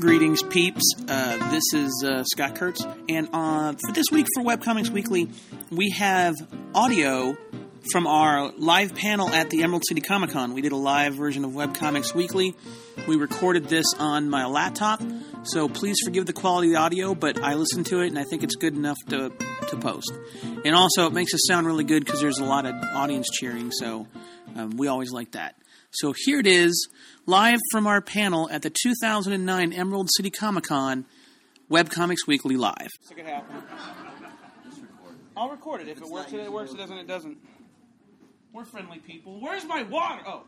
Greetings, peeps. This is Scott Kurtz, and for this week for Webcomics Weekly, we have audio from our live panel at the Emerald City Comic Con. We did a live version of Webcomics Weekly. We recorded this on my laptop, so please forgive the quality of the audio, but I listened to it, and I think it's good enough to post. And also, it makes us sound really good because there's a lot of audience cheering, so we always like that. So here it is, live from our panel at the 2009 Emerald City Comic Con, Webcomics Weekly Live. It could happen. I'll record it. If it works, it works. It doesn't, it doesn't. We're friendly people. Where's my water? Oh.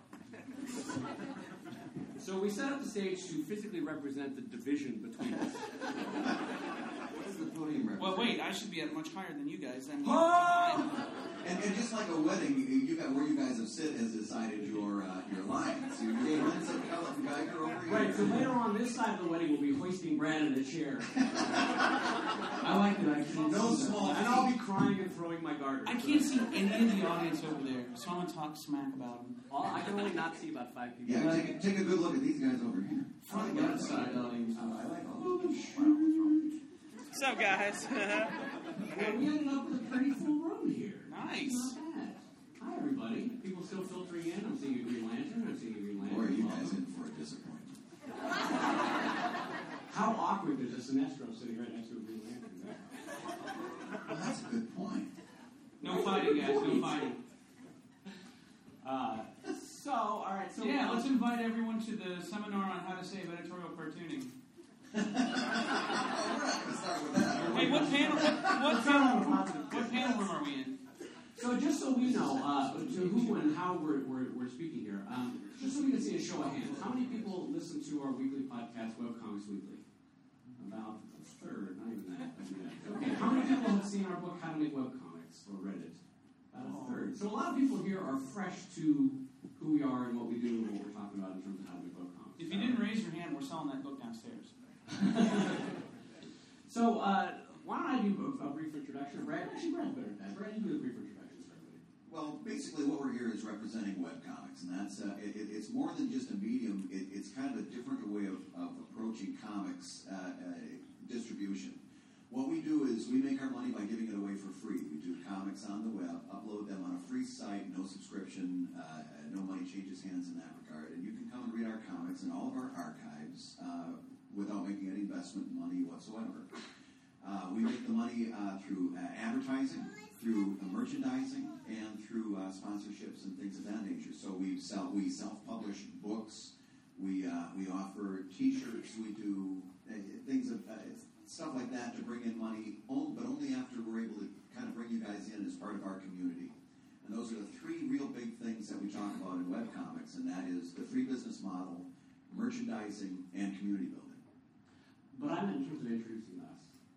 So we set up the stage to physically represent the division between us. What does the podium represent? Well, wait. I should be at much higher than you guys. Then. And just like a wedding, you got where you guys have sit has decided your line. So you're going to sit Ellen Geiger over here. Right. So later on this side of the wedding, we'll be hoisting Brad in a chair. I like it. I can know small, and I'll be crying and throwing my garter. I can't see any of the audience over there, so I'm gonna talk smack about them. I can only not see about 5 people. Yeah, take a good look at these guys over here. Front and side audience. I like all of this. What's up, guys? And we ended up with a pretty full room here. Nice. Not bad. Hi, everybody. People still filtering in. I'm seeing a Green Lantern. I'm seeing a Green Lantern. Or are you guys in for a disappointment? How awkward there's a Sinestro sitting right next to a Green Lantern. Well, that's a good point. No fighting, guys. No fighting. All right. So yeah, let's invite everyone to the seminar on how to save editorial cartooning. We're not going to start with that. Hey, what panel room are we in? So just so we know to who and how we're speaking here, just so we can see a show of hands, how many people listen to our weekly podcast, Webcomics Weekly? About a third, not even that. Okay, how many people have seen our book, How to Make Webcomics, or read it? About a third. So a lot of people here are fresh to who we are and what we do and what we're talking about in terms of how to make webcomics. If you didn't raise your hand, we're selling that book downstairs. So, why don't I do a brief introduction? Brad, actually, Brad's better at that. Brad, you do a brief introduction for everybody. Well, basically what we're here is representing webcomics, and that's it's more than just a medium. It's kind of a different way of approaching comics distribution. What we do is we make our money by giving it away for free. We do comics on the web, upload them on a free site, no subscription, no money changes hands in that regard. And you can come and read our comics in all of our archives without making any investment money whatsoever. We make the money through advertising, through merchandising, and through sponsorships and things of that nature. So we self-publish books. We offer T-shirts. We do things of stuff like that to bring in money, but only after we're able to kind of bring you guys in as part of our community. And those are the three real big things that we talk about in webcomics, and that is the free business model, merchandising, and community building. But I'm in terms of introducing us.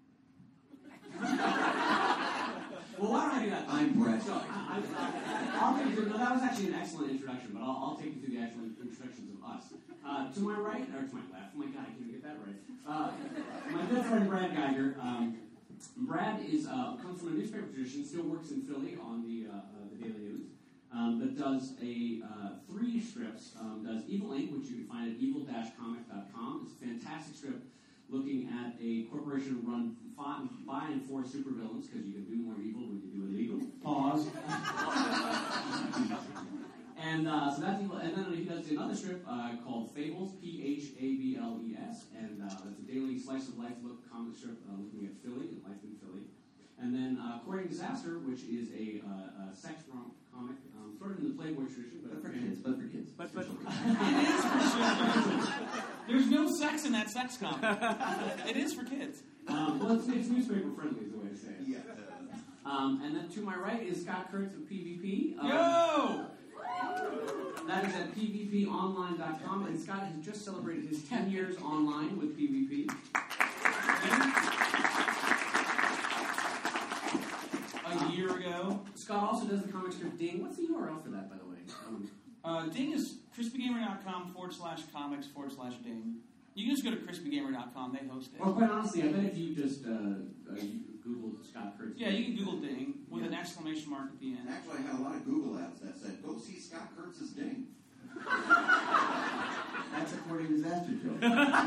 Well, why don't I do that? I'm Brett. So, I'll take you through, no, that was actually an excellent introduction, but I'll take you through the actual introductions of us. To my right, or to my left, oh my God, I can't get that right. My good friend Brad Geiger. Brad comes from a newspaper tradition, still works in Philly on the Daily News, that does 3 strips. Does Evil Inc., which you can find at evil-comic.com. It's a fantastic strip looking at a corporation run by and for supervillains, because you can do more evil when you do illegal. Pause. And so that's evil. And then he does another strip called Fables, Phables, and that's a daily slice of life comic strip looking at Philly and life in Philly. And then Courting Disaster, which is a sex romp comic, sort of in the Playboy tradition, but for kids. But it is for children. There's no sex in that sex comic. It is for kids. Well, it's newspaper friendly, is the way to say it. Yeah. And then to my right is Scott Kurtz of PvP. Yo! That is at pvponline.com, and Scott has just celebrated his 10 years online with PvP. A year ago. Scott also does the comic strip Ding. What's the URL for that, by the way? Ding is crispygamer.com/comics/Ding. You can just go to crispygamer.com. They host it. Well, quite honestly, I bet if you just Googled Scott Kurtz. Yeah, you can Google Ding with an exclamation mark at the end. Actually, I had a lot of Google ads that said, "Go see Scott Kurtz's Ding." That's according to Disaster Joe.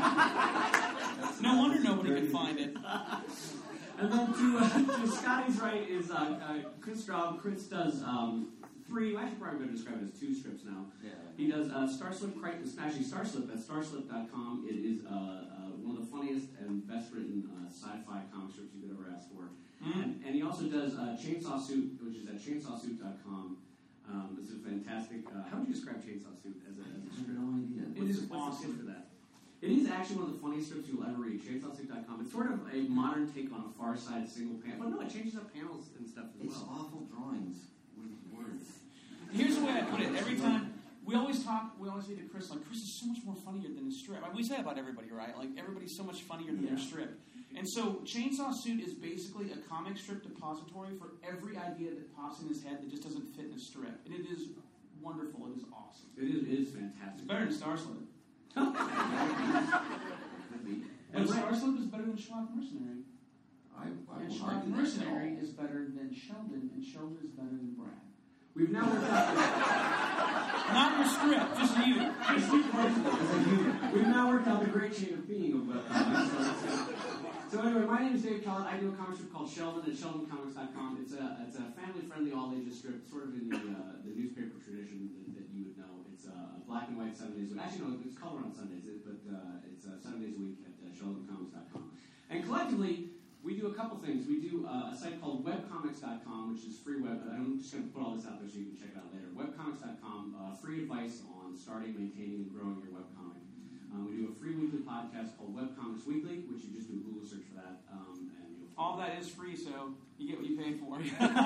No wonder nobody can find it. And then to Scotty's right is Chris Straub. Chris does three, I should probably go describe it as 2 strips now. Yeah. He does Starslip, actually Starslip at starslip.com. It is one of the funniest and best written sci-fi comic strips you could ever ask for. And he also does Chainsaw Suit, which is at chainsawsuit.com. This is fantastic. How would you describe Chainsaw Suit as a strip? No idea. It is What's the awesome. pitch for that? It is actually one of the funniest strips you'll ever read. Chainsawsuit.com. It's sort of a modern take on a Far Side single panel. But no, it changes up panels and stuff as It's well. awful drawings with words. Here's the way I put it. Every time we always say to Chris, like, Chris is so much more funnier than his strip. We say about everybody, right? Like, everybody's so much funnier than their strip. And so Chainsaw Suit is basically a comic strip depository for every idea that pops in his head that just doesn't fit in a strip. And it is wonderful. It is awesome. It is fantastic. It's better than Starslip. Could be. But Starslip is better than Schlock Mercenary. I And will Schlock argue that Mercenary at is better than Sheldon, and Sheldon is better than Brad. We've now worked out Not your strip, just you. We've now worked out the great chain of being of So anyway, my name is Dave Kellett. I do a comic strip called Sheldon at sheldoncomics.com. It's a family-friendly, all-ages strip, sort of in the newspaper tradition that you would know. It's black and white 7 days a week. Actually, no, it's color on Sundays, but it's 7 days a week at sheldoncomics.com. And collectively, we do a couple things. We do a site called webcomics.com, which is free web. I'm just going to put all this out there so you can check it out later. Webcomics.com, free advice on starting, maintaining, and growing your webcomic. We do a free weekly podcast called Webcomics Weekly, which you just do a Google search for that. And you'll All that is free, so you get what you pay for.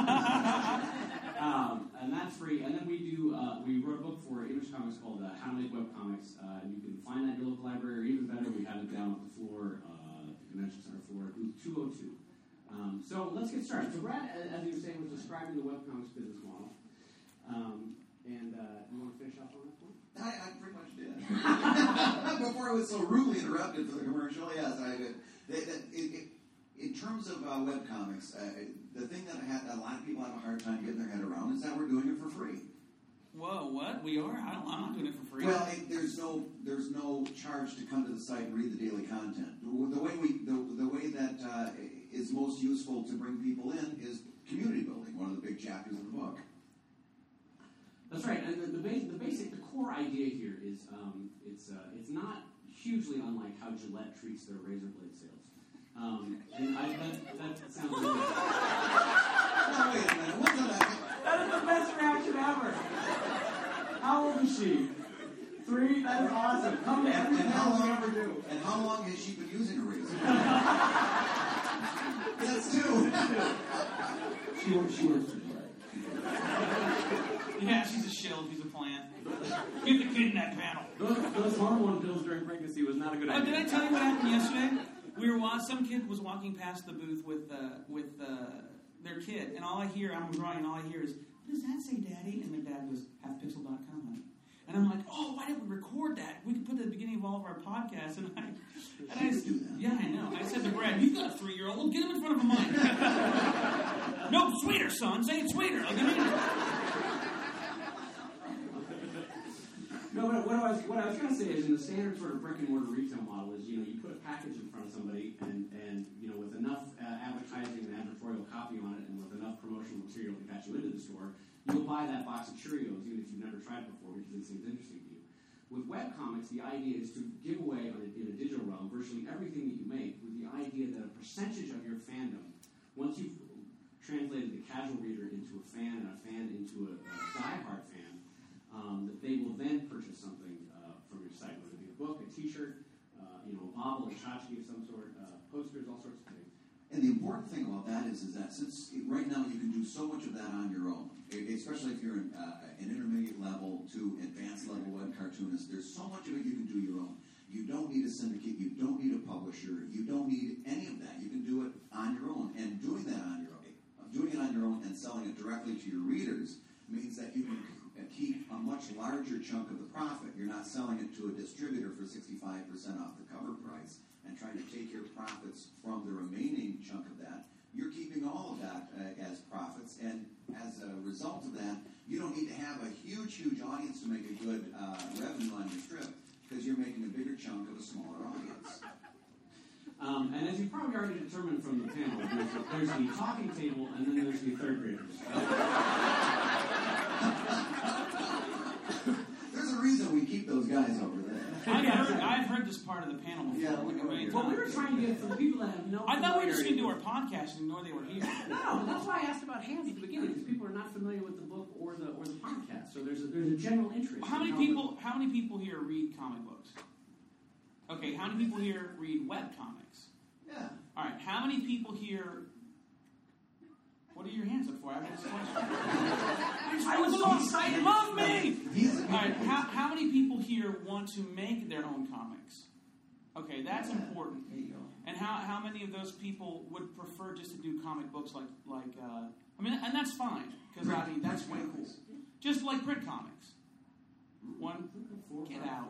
and that's free. And then we wrote a book for Image Comics called How to Make Webcomics. You can find that at your local library, or even better, we have it down at the floor, the Convention Center floor, booth 202. So let's get started. So Brad, as you were saying, was describing the webcomics business model. And you want to finish up on that point? I pretty much did. Before I was so rudely interrupted for the commercial, yes, I did. In terms of webcomics, the thing that a lot of people have a hard time getting their head around is that we're doing it for free. Whoa, what? We are? I'm not doing it for free. Well, there's no charge to come to the site and read the daily content. The way that is most useful to bring people in is community building, one of the big chapters of the book. That's right, and the core idea here is it's not hugely unlike how Gillette treats their razor blade sales. That sounds really good. No, wait a minute, what's that? That is the best reaction ever. How old is she? 3? That is awesome. Come to every panel we ever do. And how long has she been using a razor? That's 2. She works for Gillette. Yeah, she's a shill. She's a plant. Get the kid in that panel. Those hormone pills during pregnancy was not a good idea. Did I tell you what happened yesterday? Some kid was walking past the booth with their kid, and all I hear, I'm drawing, and all I hear is, "What does that say, Daddy?" And their dad goes, "halfpixel.com, honey." And I'm like, "Oh, why didn't we record that? We could put it at the beginning of all of our podcasts." And I do that. Yeah, I know. I said to Brad, "You've got a 3-year-old. Get him in front of a mic." No, sweeter, son. Say it sweeter. Like, No, but what I was going to say is, in the standard sort of brick and mortar retail model, is you put a package in front of somebody, and with enough advertising and advertorial copy on it, and with enough promotional material to catch you into the store, you'll buy that box of Cheerios even if you've never tried it before because it seems interesting to you. With webcomics, the idea is to give away in a digital realm virtually everything that you make, with the idea that a percentage of your fandom, once you've translated the casual reader into a fan and a fan into a diehard fan, that they will then purchase something from your site, whether it be a book, a T-shirt, a bobble, a tchotchke of some sort, posters, all sorts of things. And the important thing about that is that since right now you can do so much of that on your own, especially if you're an intermediate level to advanced level web cartoonist, there's so much of it you can do your own. You don't need a syndicate, you don't need a publisher, you don't need any of that. You can do it on your own, and doing it on your own and selling it directly to your readers means that you can keep a much larger chunk of the profit. You're not selling it to a distributor for 65% off the cover price and trying to take your profits from the remaining chunk of that. You're keeping all of that as profits, and as a result of that, You don't need to have a huge audience to make a good revenue on your strip because you're making a bigger chunk of a smaller audience. And as you probably already determined from the panel, there's the talking table and then there's the third graders. There's a reason we keep those guys over there. I've heard this part of the panel before. Yeah, Well, we were trying to get for the people that have no. I thought we were just going to do our podcast and ignore they were here. No, but that's why I asked about hands at the beginning, because people are not familiar with the book or the podcast. So there's a general interest. How many people here read comic books? Okay, how many people here read web comics? Yeah. All right, how many people here? What are your hands up for? I have this question. I was so excited. Love me. All right, how many people here want to make their own comics? Okay, that's important. There you go. And how many of those people would prefer just to do comic books and that's fine because that's way cool. Just like print comics. One, get out.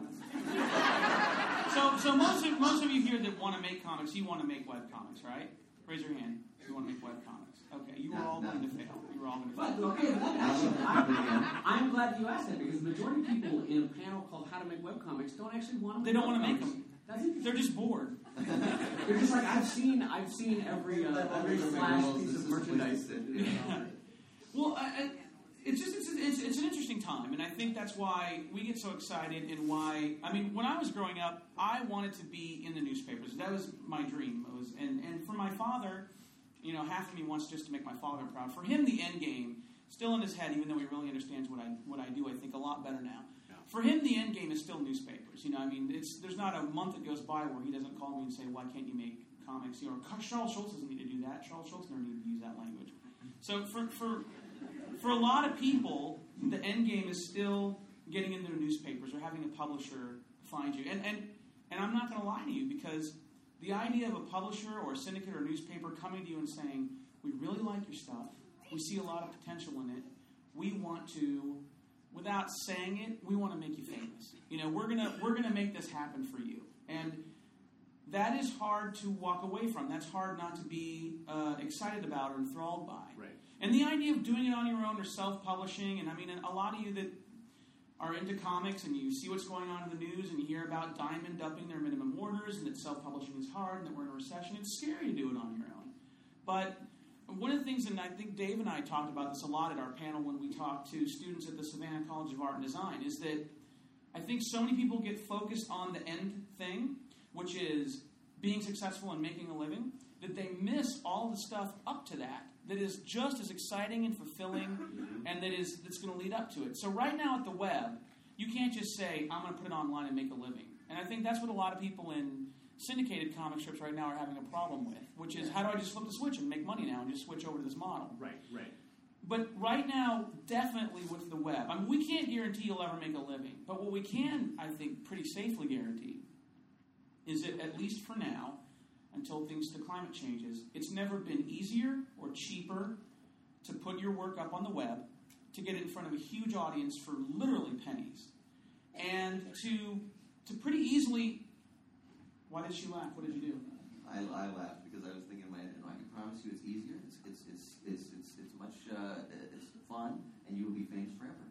So most of you here that want to make comics, you want to make web comics, right? Raise your hand. You want to make web comics. Okay, you were all going to fail. You were all going to fail. But okay, I'm glad you asked that because the majority of people in a panel called "How to Make Webcomics" don't actually want to. They don't want to make them. That's interesting. They're just bored. They're just like I've seen every Flash piece of merchandise. Yeah. Well, it's an interesting time, and I think that's why we get so excited. And why when I was growing up, I wanted to be in the newspapers. That was my dream. And for my father, half of me wants just to make my father proud. For him, the end game still in his head, even though he really understands what I do. I think a lot better now. Yeah. For him, the end game is still newspapers. There's not a month that goes by where he doesn't call me and say, "Why can't you make comics?" Charles Schultz doesn't need to do that. Charles Schultz never needed to use that language. So for a lot of people, the end game is still getting into the newspapers or having a publisher find you. And I'm not going to lie to you because the idea of a publisher or a syndicate or a newspaper coming to you and saying, "We really like your stuff. We see a lot of potential in it. We want to," without saying it, we want to make you famous. We're gonna make this happen for you. And that is hard to walk away from. That's hard not to be excited about or enthralled by. Right. And the idea of doing it on your own or self-publishing, and a lot of you that are into comics and you see what's going on in the news and you hear about Diamond upping their minimum orders and that self-publishing is hard and that we're in a recession, it's scary to do it on your own. But one of the things, and I think Dave and I talked about this a lot at our panel when we talked to students at the Savannah College of Art and Design, is that I think so many people get focused on the end thing, which is being successful and making a living, that they miss all the stuff up to that is just as exciting and fulfilling and that's going to lead up to it. So right now at the web, you can't just say, "I'm going to put it online and make a living." And I think that's what a lot of people in syndicated comic strips right now are having a problem with, which is, how do I just flip the switch and make money now and just switch over to this model? Right. But right now, definitely with the web, we can't guarantee you'll ever make a living. But what we can, I think, pretty safely guarantee is that, at least for now, until the climate changes, it's never been easier or cheaper to put your work up on the web, to get it in front of a huge audience for literally pennies, and to pretty easily... Why did she laugh? What did you do? I laughed because I was thinking in my head, I can promise you it's easier, it's much it's fun, and you will be famous forever.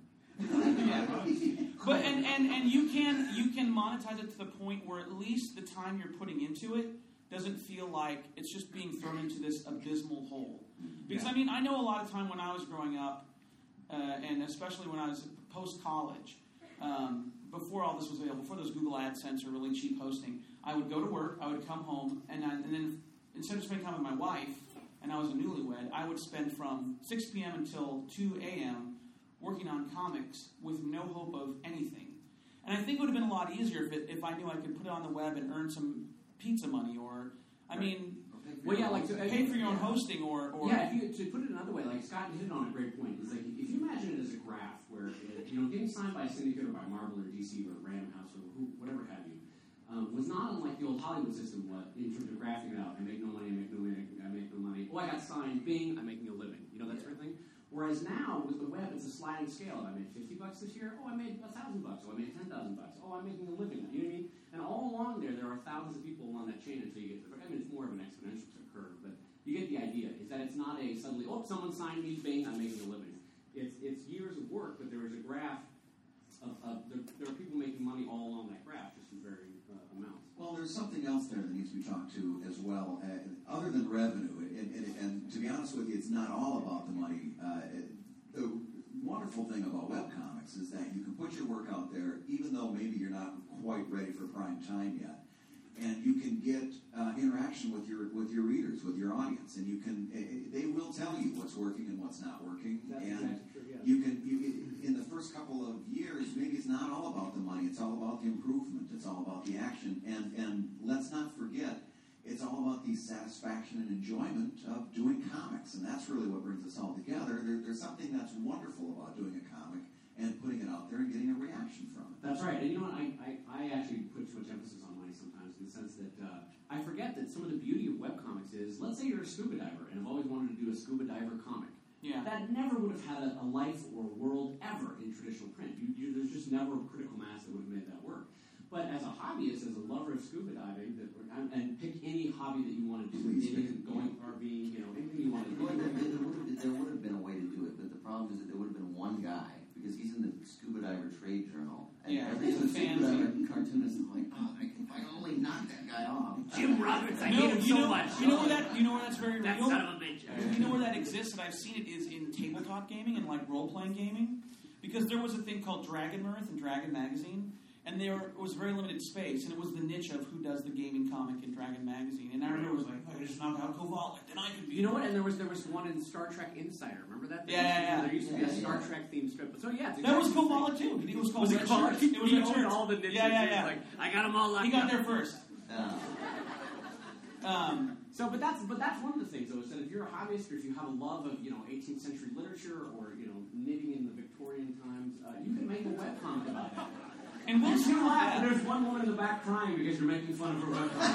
But and you can monetize it to the point where at least the time you're putting into it doesn't feel like it's just being thrown into this abysmal hole. Because I know a lot of time when I was growing up, and especially when I was post-college, before all this was available, before those Google AdSense or really cheap hosting, I would go to work, I would come home, and then instead of spending time with my wife, and I was a newlywed, I would spend from 6 p.m. until 2 a.m. working on comics with no hope of anything. And I think it would have been a lot easier if I knew I could put it on the web and earn some pizza money, or pay for your own hosting, or to put it another way, like Scott hit on a great point. It's like if you imagine it as a graph where getting signed by a syndicate or by Marvel or DC or Random House or whatever have you was not unlike the old Hollywood system. In terms of graphing it out, I make no money, I make no money. Oh, I got signed, bing, I'm making a living. That sort of thing. Whereas now, with the web, it's a sliding scale. I made $50 this year. Oh, I made $1,000. Oh, I made $10,000. Oh, I'm making a living. You know what I mean? And all along there are thousands of people along that chain until you get to the... it's more of an exponential curve, but you get the idea. Is that it's not a suddenly, someone signed me, bang, I'm making a living. It's years of work. graph there are people making money all along that graph, just in varying amounts. Well, there's something else there that needs to be talked to as well, other than revenue. And to be honest with you, it's not all about the money. The wonderful thing about webcomics is that you can put your work out there, even though maybe you're not quite ready for prime time yet. And you can get interaction with your readers, with your audience, and they will tell you what's working and what's not working. That's and exactly true, yeah. you in the first couple of years, maybe it's not all about the money. It's all about the improvement. It's all about the action. And let's not forget, it's all about the satisfaction and enjoyment of doing comics, and that's really what brings us all together. There's something that's wonderful about doing a comic and putting it out there and getting a reaction from it. That's right. And you know what? I actually put too much emphasis on money sometimes, in the sense that I forget that some of the beauty of webcomics is, let's say you're a scuba diver and have always wanted to do a scuba diver comic. Yeah. That never would have had a life or world ever in traditional print. There's just never a critical mass that would have made that work. But as a hobbyist, as a lover of scuba diving, and pick any hobby that you want to do, anything, going RVing, anything you want to do. There would have been a way to do it, but the problem is that there would have been one guy, because he's in the Scuba Diver Trade Journal, and every other scuba diver cartoonist is like, oh, if I only knock that guy off. Jim Roberts, I hate him so much. You know where that's very real? That son of a bitch. You know where that exists, and I've seen it, is in tabletop gaming and like role-playing gaming. Because there was a thing called Dragon Mirth and Dragon Magazine, and there was very limited space, and it was the niche of who does the gaming comic in Dragon Magazine. And I remember it was like, I could just knock out Kovalik, then I could be... You know what? And there was one in Star Trek Insider. Remember that? Yeah. There used to be a Star Trek themed strip. But so yeah, that was Kovalik too. It was called Red Shirt. It was Red Shirt. All the niches. Yeah. Like, I got them all locked He got up. there first. But that's one of the things, though, is that if you're a hobbyist or if you have a love of 18th century literature or knitting in the Victorian times, you can make a webcomic about that. And we'll see laugh. And there's one woman in the back crying because you're making fun of her webcomic.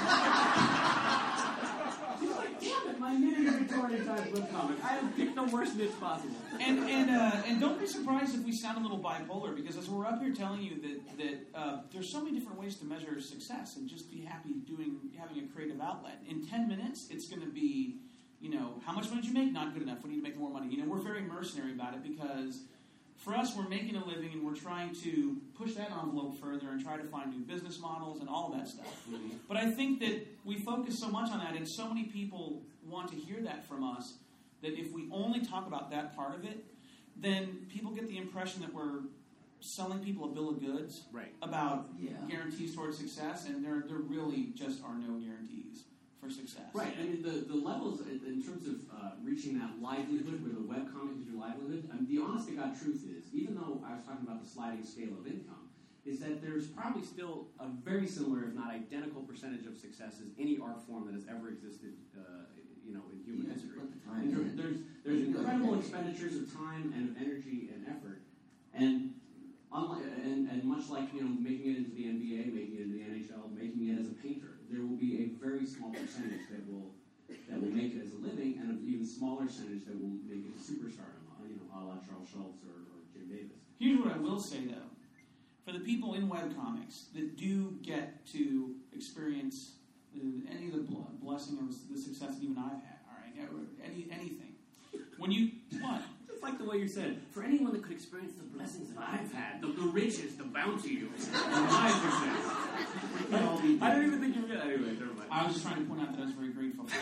She's like, damn it, my knitting in Victorian times webcomic. I have picked the worst niche possible. And don't be surprised if we sound a little bipolar, because as we're up here telling you that there's so many different ways to measure success and just be happy having a creative outlet. In 10 minutes, it's going to be, how much money did you make? Not good enough. We need to make more money. We're very mercenary about it, because for us, we're making a living and we're trying to push that envelope further and try to find new business models and all of that stuff. Mm-hmm. But I think that we focus so much on that, and so many people want to hear that from us, that if we only talk about that part of it, then people get the impression that we're selling people a bill of goods about guarantees towards success, and there really just are no guarantees for success. Right. I mean, the levels in terms of reaching that livelihood, where the webcomic is your livelihood, the honest-to-God truth is, even though I was talking about the sliding scale of income, is that there's probably still a very similar, if not identical, percentage of success as any art form that has ever existed, in human history. There's incredible expenditures of time and of energy and effort, and much like making it into the NBA, making it into the NHL, making it as a painter, there will be a very small percentage that will make it as a living, and an even smaller percentage that will make it to superstardom, a la Charles Schultz or Jim Davis. Here's what I will say, though. For the people in webcomics that do get to experience any of the blessing of the success that even I've had, all right, anything. When you... What? It's like the way you said, for anyone that could experience the blessings that I've had, the riches, the bounty of my success. I don't even think you read. Anyway, never mind. I was just trying to point out that I was very grateful. That's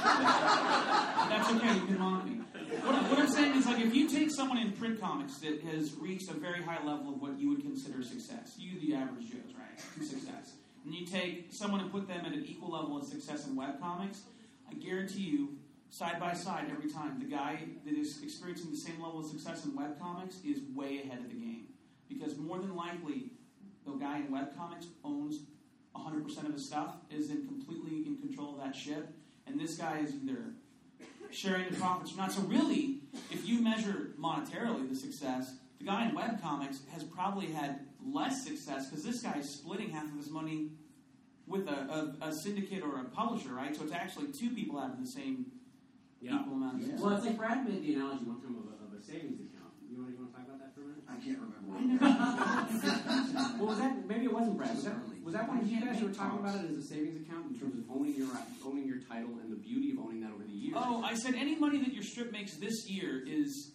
okay, you can mock me. What I'm saying is, like, if you take someone in print comics that has reached a very high level of what you would consider success, you, the average Joe's, right, success, and you take someone and put them at an equal level of success in webcomics, I guarantee you, side by side every time, the guy that is experiencing the same level of success in webcomics is way ahead of the game. Because more than likely, the guy in webcomics owns 100% of his stuff, is completely in control of that ship, and this guy is either sharing the profits or not. So really, if you measure monetarily the success, the guy in webcomics has probably had less success, because this guy is splitting half of his money with a syndicate or a publisher, right? So it's actually two people having the same equal amount of success. Well, it's like Brad made the analogy one time of a savings account. You want to talk about that for a minute? I can't remember. Well, was that, maybe it wasn't Brad. Was that one of you guys who were talking about it as a savings account in terms of owning your title and the beauty of owning that over the years? Oh, I said any money that your strip makes this year is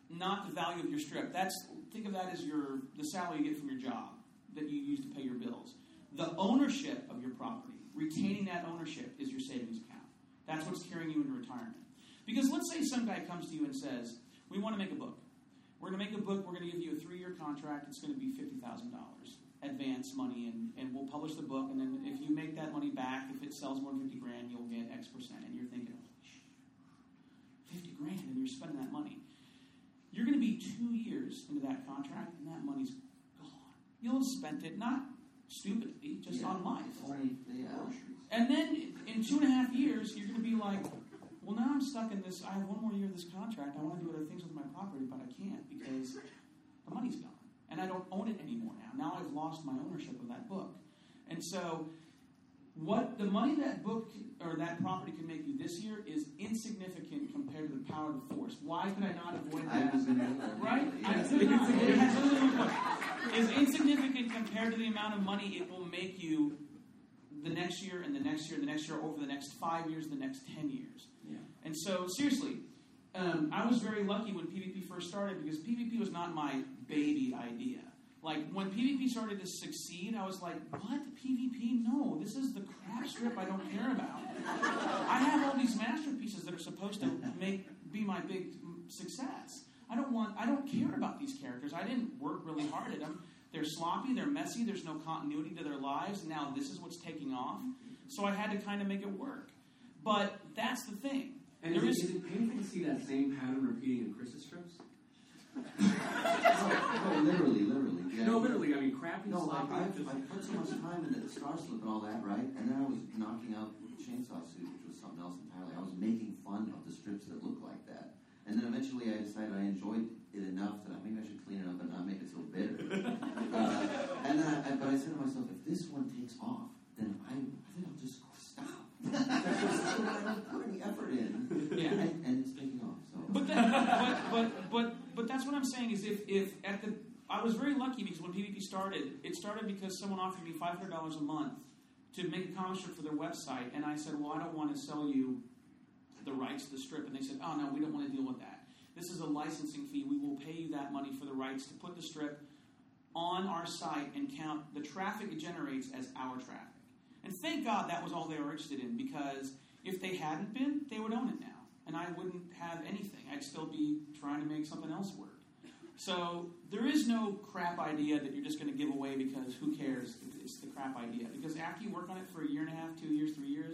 not the value of your strip. Think of that as the salary you get from your job that you use to pay your bills. The ownership of your property, retaining that ownership, is your savings account. That's what's carrying you into retirement. Because let's say some guy comes to you and says, we want to make a book. We're going to make a book. We're going to give you a 3-year contract. It's going to be $50,000 advance money, and we'll publish the book. And then if you make that money back, if it sells more than $50,000, you'll get X percent. And you're thinking, $50,000, and you're spending that money. You're going to be 2 years into that contract, and that money's gone. You'll have spent it not stupidly, just on life. And then in 2.5 years, you're going to be like, well, now I'm stuck in this. I have 1 more year of this contract. I want to do other things with my property, but I can't because the money's gone. And I don't own it anymore now. Now I've lost my ownership of that book. And so what the money that book or that property can make you this year is insignificant compared to the power of the force. Why could I not avoid that? Right? I could not. It has literally what is insignificant compared to the amount of money it will make you the next year and the next year and the next year over the next 5 years, the next 10 years. Yeah. And so, seriously, I was very lucky when PvP first started because PvP was not my baby idea. Like, when PvP started to succeed, I was like, what? PvP? No, this is the crap strip I don't care about. I have all these masterpieces that are supposed to be my big success. I don't care about these characters. I didn't work really hard at them. They're sloppy, they're messy, there's no continuity to their lives, and now this is what's taking off. So I had to kind of make it work. But that's the thing. And is it painful to see that same pattern repeating in Chris's strips? Literally. Yeah. No, literally. I mean, crappy, no, sloppy. I put so much time into the Star Slip and all that, right? And then I was knocking out Chainsaw Suit, which was something else entirely. I was making fun of the strips that looked like that. And then eventually I decided I enjoyed it enough that maybe I should clean it up and not make it so bitter. But I said to myself, if this one takes off, then I think I'll just stop. I don't put any effort in. Yeah. And it's taking off. So. But that's what I'm saying is I was very lucky because when PvP started, it started because someone offered me $500 a month to make a comic strip for their website, and I said, well, I don't want to sell you the rights to the strip, and they said, oh, no, we don't want to deal with that. This is a licensing fee. We will pay you that money for the rights to put the strip on our site and count the traffic it generates as our traffic. And thank God that was all they were interested in, because if they hadn't been, they would own it now. And I wouldn't have anything. I'd still be trying to make something else work. So there is no crap idea that you're just going to give away because who cares if it's the crap idea. Because after you work on it for 1.5 years, 2 years, 3 years,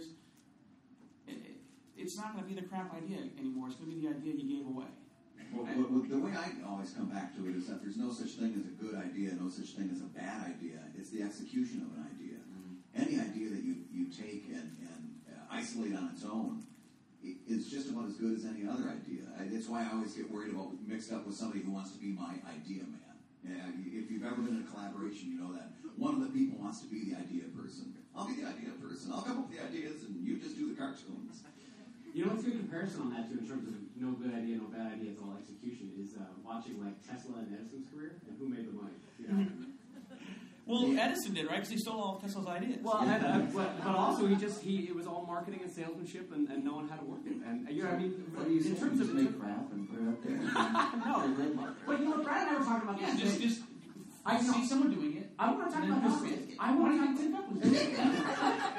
it's not going to be the crap idea anymore. It's going to be the idea you gave away. Well, the way I always come back to it is that there's no such thing as a good idea, no such thing as a bad idea. It's the execution of an idea. Mm-hmm. Any idea that you take and isolate on its own is just about as good as any other idea. It's why I always get worried about mixed up with somebody who wants to be my idea man. If you've ever been in a collaboration, you know that one of the people wants to be the idea person. I'll be the idea person. I'll come up with the ideas, and you just do the cartoons. You know what's a good comparison on that, too, in terms of no good idea, no bad idea, it's all execution, is watching, like, Tesla and Edison's career and who made the money, you know? Well, Edison did, right? Because he stole all of Tesla's ideas. Well, but also it was all marketing and salesmanship, and no one had to work it. And you know, I mean, what in terms of make crap and put it out there. No, but you know, Brad and I were talking about this. Just I see someone doing it. I want to talk about this. I want to talk about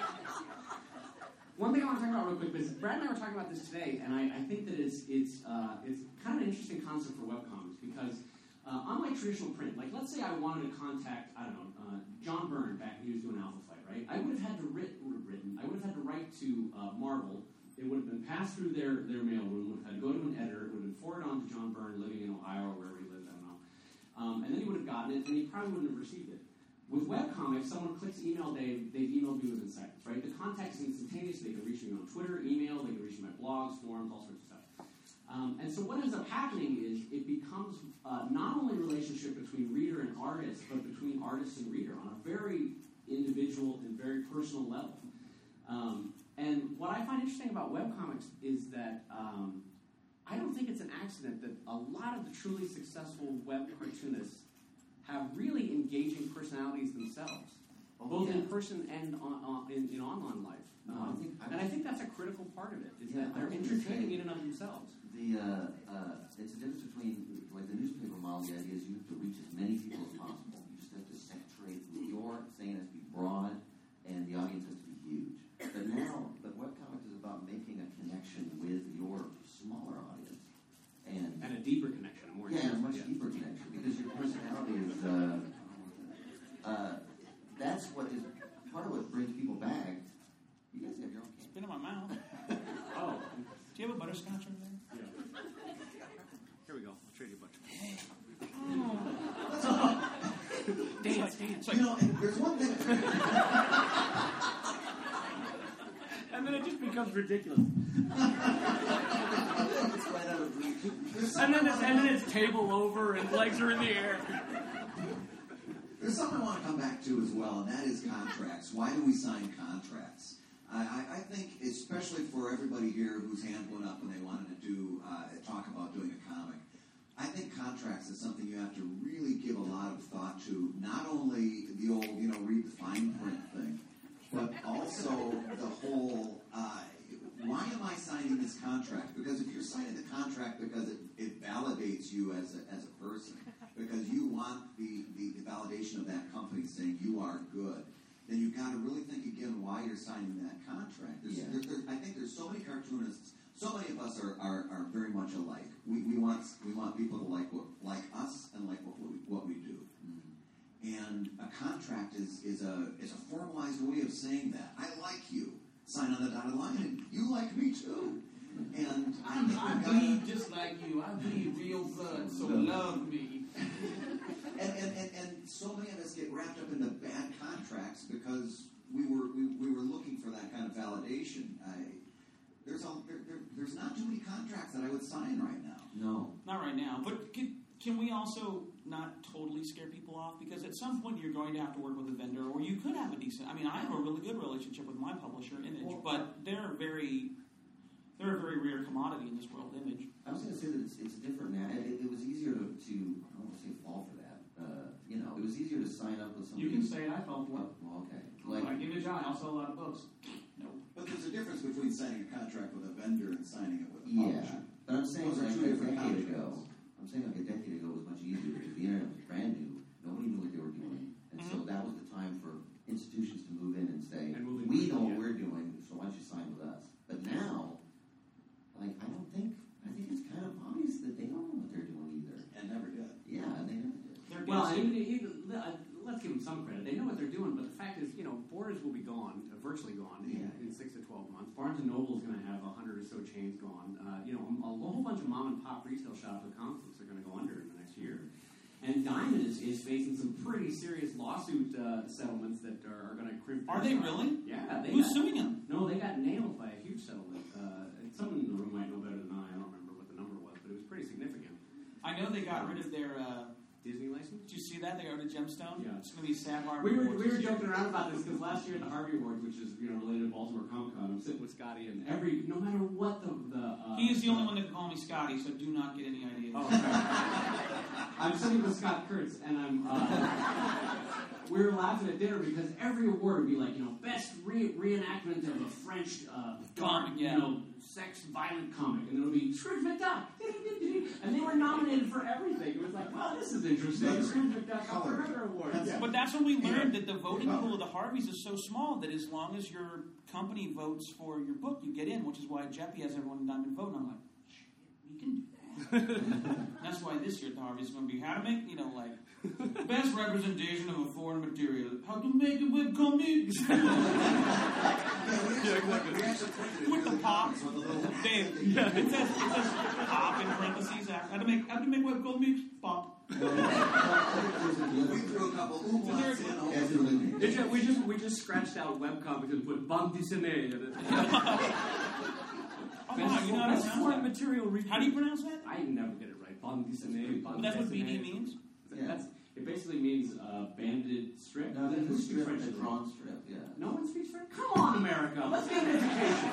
one thing I want to talk about real quick is Brad and I were talking about this today, and I think that it's kind of an interesting concept for webcomics because unlike traditional print, like let's say I wanted to contact John Byrne back when he was doing Alpha Flight, right? I would have had to write to Marvel. It would have been passed through their mailroom. Would have had to go to an editor. It would have been forwarded on to John Byrne, living in Ohio or wherever he lived. I don't know. And then he would have gotten it, and he probably wouldn't have received it. With webcomics, someone clicks email Dave, they've emailed me within seconds, right? The contact is instantaneous. They can reach me on Twitter, email, they can reach me on blogs, forums, all sorts of stuff. And so what ends up happening is it becomes not only a relationship between reader and artist, but between artist and reader on a very individual and very personal level. And what I find interesting about webcomics is that I don't think it's an accident that a lot of the truly successful web cartoonists have really engaging personalities themselves, both in person and in online life. I think that's a critical part of it, is that they're entertaining in and of themselves. It's a difference between like the newspaper model, the idea is you have to reach as many people as possible. You just have to saturate with your saying has to be broad, and the audience has to be huge. But webcomics is about making a connection with your smaller audience. And a deeper connection, a more a much deeper connection, because your personality is, that's what is, part of what brings people back. You guys have your own Spit in my mouth. Oh. Do you have a butterscotch over there? Yeah. Here we go. I'll trade you a bunch. Hey. Dance. You know, there's one thing. And then it just becomes ridiculous. It's right out of reach. And then it's table over and legs are in the air. There's something I want to come back to as well, and that is contracts. Why do we sign contracts? I think, especially for everybody here whose hand went up when they wanted to talk about doing a comic, I think contracts is something you have to really give a lot of thought to. Not only the old, read the fine print thing, but also the whole, why am I signing this contract? Because if you're signing the contract because it validates you as a person, because you want the validation of that company saying you are good, then you've got to really think again why you're signing that contract. I think there's so many cartoonists, so many of us are very much alike. We want people to like us and like what we do. And a contract is a formalized way of saying that. I like you. Sign on the dotted line, and you like me too. And I bleed just like you. I bleed real blood, so love me. And so many of us get wrapped up in the bad contracts because we were looking for that kind of validation. There's not too many contracts that I would sign right now. No, not right now. But can we also not totally scare people off? Because at some point you're going to have to work with a vendor, or you could have a decent. I mean, I have a really good relationship with my publisher, Image, but they're a very rare commodity in this world, Image. I was going to say that it's different now. It was easier to I don't want to say fall for that. It was easier to sign up with somebody. You can say it, I fell for it. Well, okay. Like, I give it a shot, I'll sell a lot of books. No. But there's a difference between signing a contract with a vendor and signing it with a publisher. But I'm saying Those are like two a different decade contracts. ago. I'm saying like a decade ago was much easier because the internet was brand new. Nobody knew what they were doing. And so that was the time for institutions to move in and say, we know what we're doing, so why don't you sign with us? But now, I think it's kind of obvious that they don't know what they're doing either. And never did. Yeah, and they never did. Well, let's give them some credit. They know what they're doing, but the fact is, Borders will be gone, virtually gone, in 6 to 12 months. Barnes & Noble is going to have 100 or so chains gone. A whole bunch of mom-and-pop retail shops with comic books are going to go under in the next year. And Diamond is facing some pretty serious lawsuit settlements that are going to crimp. Are they really? Yeah. Who's suing them? No, they got nailed by a huge settlement. Someone in the room might know better than I. I don't remember what the number was, but it was pretty significant. I know they got rid of their Disney license. Did you see that? They got rid of Gemstone. Yeah. It's going to be sad Harvey. We were joking around about this because last year at the Harvey Awards, which is related to Baltimore Comic Con, I'm sitting with Scotty, and no matter what the he is the only one that can call me Scotty, so do not get any ideas. Oh, okay. I'm sitting with Scott Kurtz, and we were laughing at dinner because every award would be like, best reenactment of a French dark, sex violent comic, and it would be Scrooge McDuck, and they were nominated for everything. It was like, well, this is interesting. Scrooge McDuck got another award. But that's when we learned that the voting pool of the Harveys is so small that as long as your company votes for your book, you get in, which is why Jeppy has everyone in Diamond vote, and I'm like, shit, we can do that. That's why this year at the Harveys is going to be how to make, best representation of a foreign material. How to make a webcomic. With the pop. Dave, it says pop in parentheses. How to make webcomics? Pop. We threw a couple umlauts in. We just scratched out webcomics and put bande dessinée in it. Oh, wow, you know how to pronounce that? Material. How do you pronounce that? I never get it right. Bande dessinée. But that's what BD means? It basically means banded strip. No, there's a strip, a drawn strip, yeah. No one speaks French? Come on, America. Let's get an education.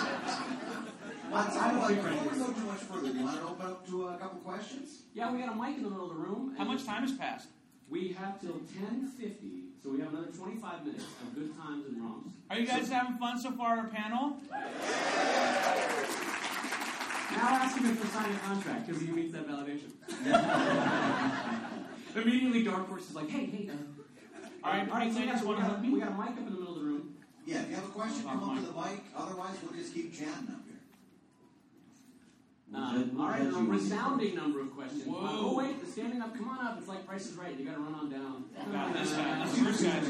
Before we go too much further, do you want to open up to a couple questions? Yeah, we got a mic in the middle of the room. How much time has passed? We have till 10:50, so we have another 25 minutes of good times and romps. Are you guys having fun so far at our panel? Now ask him if he'll sign a contract, because he meets that validation. Immediately, Dark Horse is like, hey, all right, so ladies, want to help me? we got a mic up in the middle of the room. Yeah, if you have a question, come up to the mic. Otherwise, we'll just keep chatting up here. All right, a resounding number of questions. Whoa. Oh, wait, standing up. Come on up. It's like Price is Right. You got to run on down. This guy. The first guy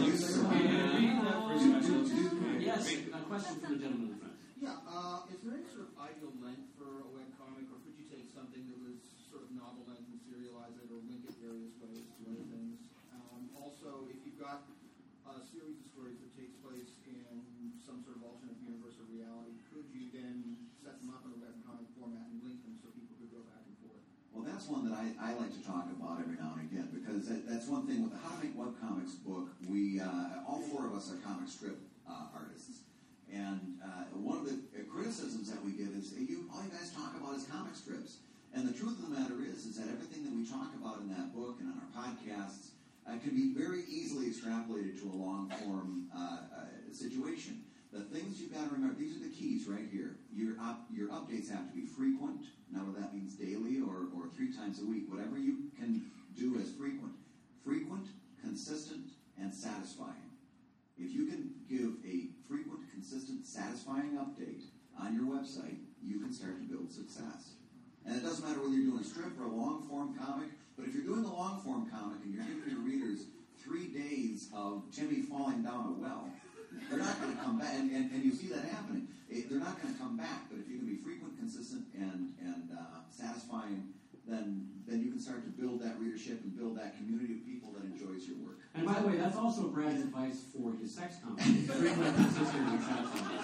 Yes, a question from the gentleman in front. Yeah, is there any sort of ideal length for a webcomic, or could you take something that was sort of novel length and serialize it or link it various ways to other things? Also, if you've got a series of stories that takes place in some sort of alternate universe or reality, could you then set them up in a webcomic format and link them so people could go back and forth? Well, that's one that I like to talk about every now and again, because that's one thing with the How to Make Webcomics book. We all four of us are comic strip artists, and one of the criticisms that we get is all you guys talk about is comic strips. And the truth of the matter is that everything that we talk about in that book and on our podcasts can be very easily extrapolated to a long-form situation. The things you've got to remember, these are the keys right here. Your updates have to be frequent. Now, whether that means daily or 3 times a week, whatever you can do as frequent. Frequent, consistent, and satisfying. If you can give a frequent, consistent, satisfying update on your website, you can start to build success. And it doesn't matter whether you're doing a strip or a long-form comic, but if you're doing a long-form comic and you're giving your readers 3 days of Timmy falling down a well, they're not going to come back, and you see that happening. They're not going to come back, but if you can be frequent, consistent, and satisfying, then you can start to build that readership and build that community of people that enjoys your work. And by the way, that's also Brad's advice for his sex comic. Frequent, consistent, and satisfying.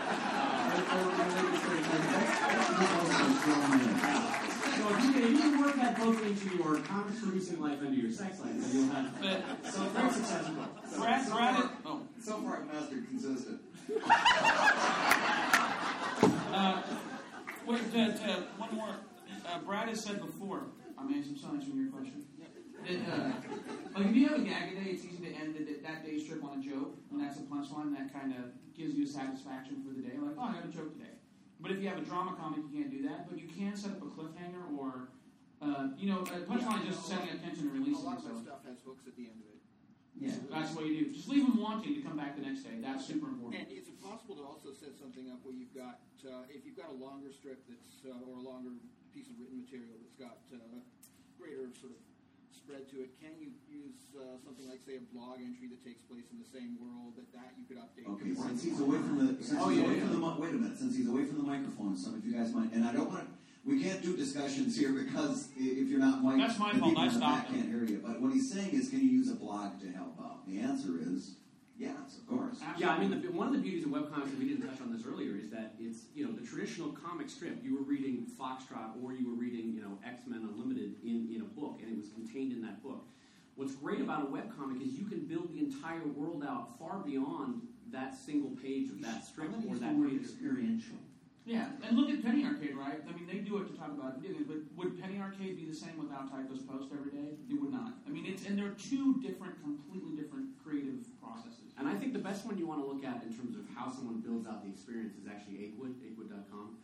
So if you can work that both into your comics producing life and your sex life, then you'll have so very successful. Brad, So far, I've mastered consistent. one more. Brad has said before, I'm answering your question. Like if you have a gag a day, it's easy to end that day's trip on a joke, and that's a punchline that kind of gives you a satisfaction for the day. Like, oh, I got a joke today. But if you have a drama comic, you can't do that. But you can set up a cliffhanger or, a punchline is just setting attention and releasing it. A lot of that stuff has hooks at the end of it. Yeah, that's what you do. Just leave them wanting to come back the next day. That's super important. And is it possible to also set something up where you've got, if you've got a longer strip that's, or a longer piece of written material that's got greater sort of spread to it, can you use something like, say, a blog entry that takes place in the same world that you could update? Okay, since he's away from the wait a minute, since he's away from the microphone, some of you guys might, and I don't want to. We can't do discussions here because if you're not mic'd, that's my the fault. people I in the back stopped can't hear you. But what he's saying is, can you use a blog to help out? The answer is yes, of course. Yeah, I mean, one of the beauties of webcomics, and we didn't touch on this earlier, is that it's, the traditional comic strip. You were reading Foxtrot or you were reading, X-Men Unlimited in a book, and it was contained in that book. What's great about a webcomic is you can build the entire world out far beyond that single page of that strip or that page. Experiential. Yeah, and look at Penny Arcade, right? I mean, they do it to talk about video games, but would Penny Arcade be the same without Tycho's Post every day? It would not. I mean, and they're two completely different creative processes. And I think the best one you want to look at in terms of how someone builds out the experience is actually Akewood.com.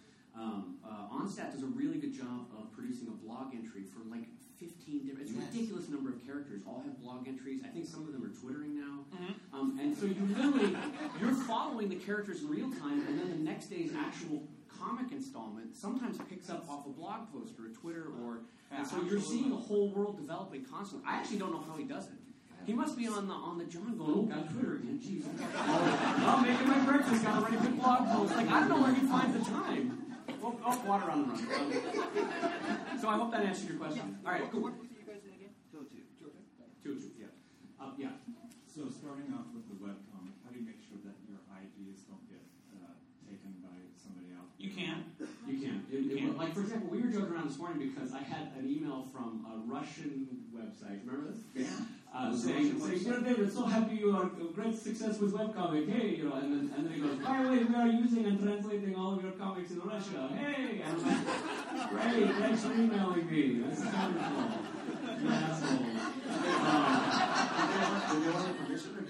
Onstat does a really good job of producing a blog entry for like 15 different... It's a ridiculous number of characters. All have blog entries. I think some of them are Twittering now. Mm-hmm. And so you're following the characters in real time, and then the next day's actual comic installment sometimes picks up off a blog post or a Twitter or... And so you're seeing a whole world developing constantly. I actually don't know how he does it. He must be on the John going, oh, got Twitter again. Jeez. I'm making my breakfast. Got to write a good blog post. Like, I don't know where he finds the time. Oh, water on the run. So I hope that answered your question. All right. What was you guys in again? Two, yeah. Yeah. So starting off with the webcomic, how do you make sure that your ideas don't get taken by somebody else? You can. Like, for example, we were joking around this morning because I had an email from a Russian website. Remember this? Yeah. Saying, David, so happy you are great success with webcomic. Hey, and then he goes, by the way, we are using and translating all of your comics in Russia. Hey, and I'm like, great, thanks for emailing me. That's wonderful. You asshole. Did they want permission, or did they just... No,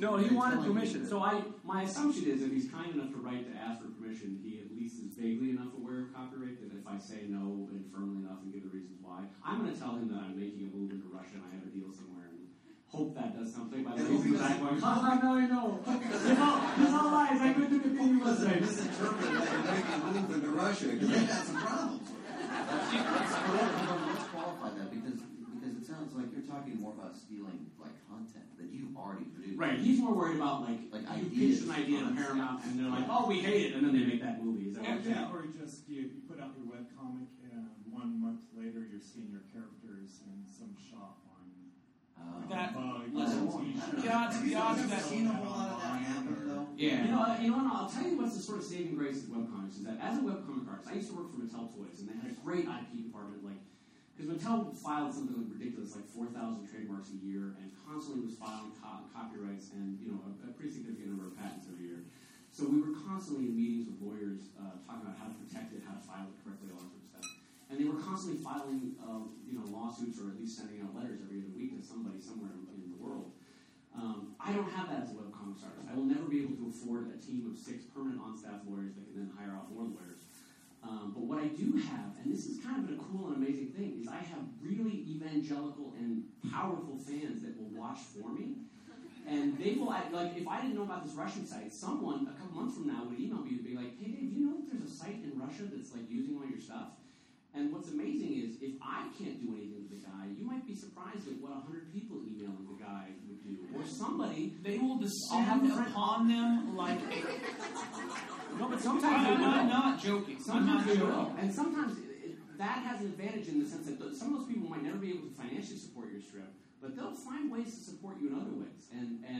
No, he wanted permission. So my assumption is if he's kind enough to write to ask for permission, he at least is vaguely enough aware of copyright that if I say no and firmly enough and give the reasons why, I'm going to tell him that I'm making a move into Russia and I have a deal somewhere and hope that does something. By the way, he's back going, no. It's all lies. I couldn't do the thing you must say. Misinterpreted that you're making a move into Russia because they got some problems. Let's qualify that because it sounds like you're talking more about stealing like content that you've already produced. Right. He's more worried about like you ideas, pitched an idea to Paramount and they're like, oh, we hate it, and then they make that movie. Is that what you're saying? Or just you put out your webcomic and 1 month later you're seeing your characters in some shop on That- t-shirt. the odds of that. Seen a whole lot of that happen, though. Yeah. You know what? I'll tell you what's the sort of saving grace of webcomics is that as a webcomic artist, I used to work for Mattel Toys, and they had a great IP department, like because Mattel filed something like ridiculous, like 4,000 trademarks a year, and constantly was filing copyrights and a pretty significant number of patents every year. So we were constantly in meetings with lawyers talking about how to protect it, how to file it correctly, all that sort of stuff. And they were constantly filing, lawsuits or at least sending out letters every other week to somebody somewhere in the world. I don't have that as a webcomics artist. I will never be able to afford a team of 6 permanent on-staff lawyers that can then hire out more lawyers. But what I do have, and this is kind of a cool and amazing thing, is I have really evangelical and powerful fans that will watch for me. And they will, if I didn't know about this Russian site, someone a couple months from now would email me and be like, hey Dave, do you know that there's a site in Russia that's like using all your stuff? And what's amazing is, if I can't do anything to the guy, you might be surprised at what 100 people emailing the guy would do. Or somebody... They will descend upon them like a... No, but sometimes I'm not joking. Sometimes they will. And sometimes that has an advantage in the sense that some of those people might never be able to financially support your strip, but they'll find ways to support you in other ways.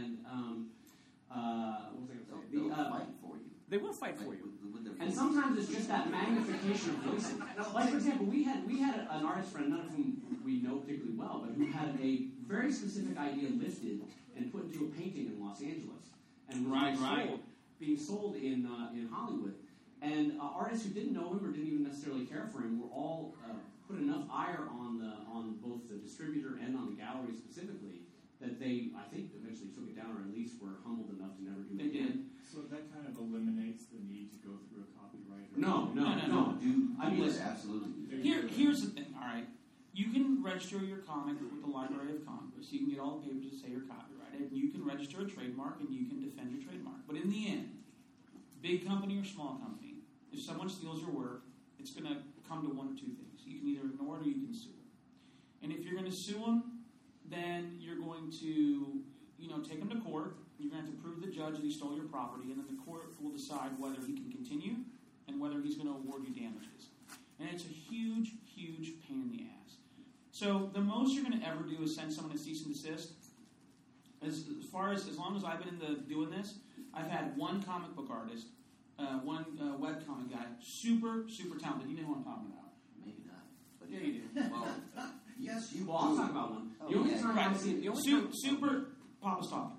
What was I going to say? They'll fight for you. They will fight for you. And sometimes it's just that magnification of voices. Like, for example, we had an artist friend, none of whom we know particularly well, but who had a very specific idea lifted and put into a painting in Los Angeles. And was being sold in Hollywood. And artists who didn't know him or didn't even necessarily care for him were all put enough ire on both the distributor and on the gallery specifically that they, I think, eventually took it down, or at least were humbled enough to never do it again. So that kind of eliminates the need to go through a copyright. No. I mean, absolutely. Here's the thing, all right? You can register your comic with the Library of Congress. You can get all the papers that say you're copyrighted. And you can register a trademark, and you can defend your trademark. But in the end, big company or small company, if someone steals your work, it's going to come to one of two things. You can either ignore it or you can sue them. And if you're going to sue them, then you're going to, take them to court. You're going to have to prove to the judge that he stole your property, and then the court will decide whether he can continue and whether he's going to award you damages. And it's a huge, huge pain in the ass. So the most you're going to ever do is send someone a cease and desist. As long as I've been doing this, I've had one comic book artist, one webcomic guy, super, super talented. You know who I'm talking about. Maybe not. But Yeah, you do. Well, Yes, you Well, I'll talk about one. Oh, The only yeah. time I've seen... Super, Papa's talking.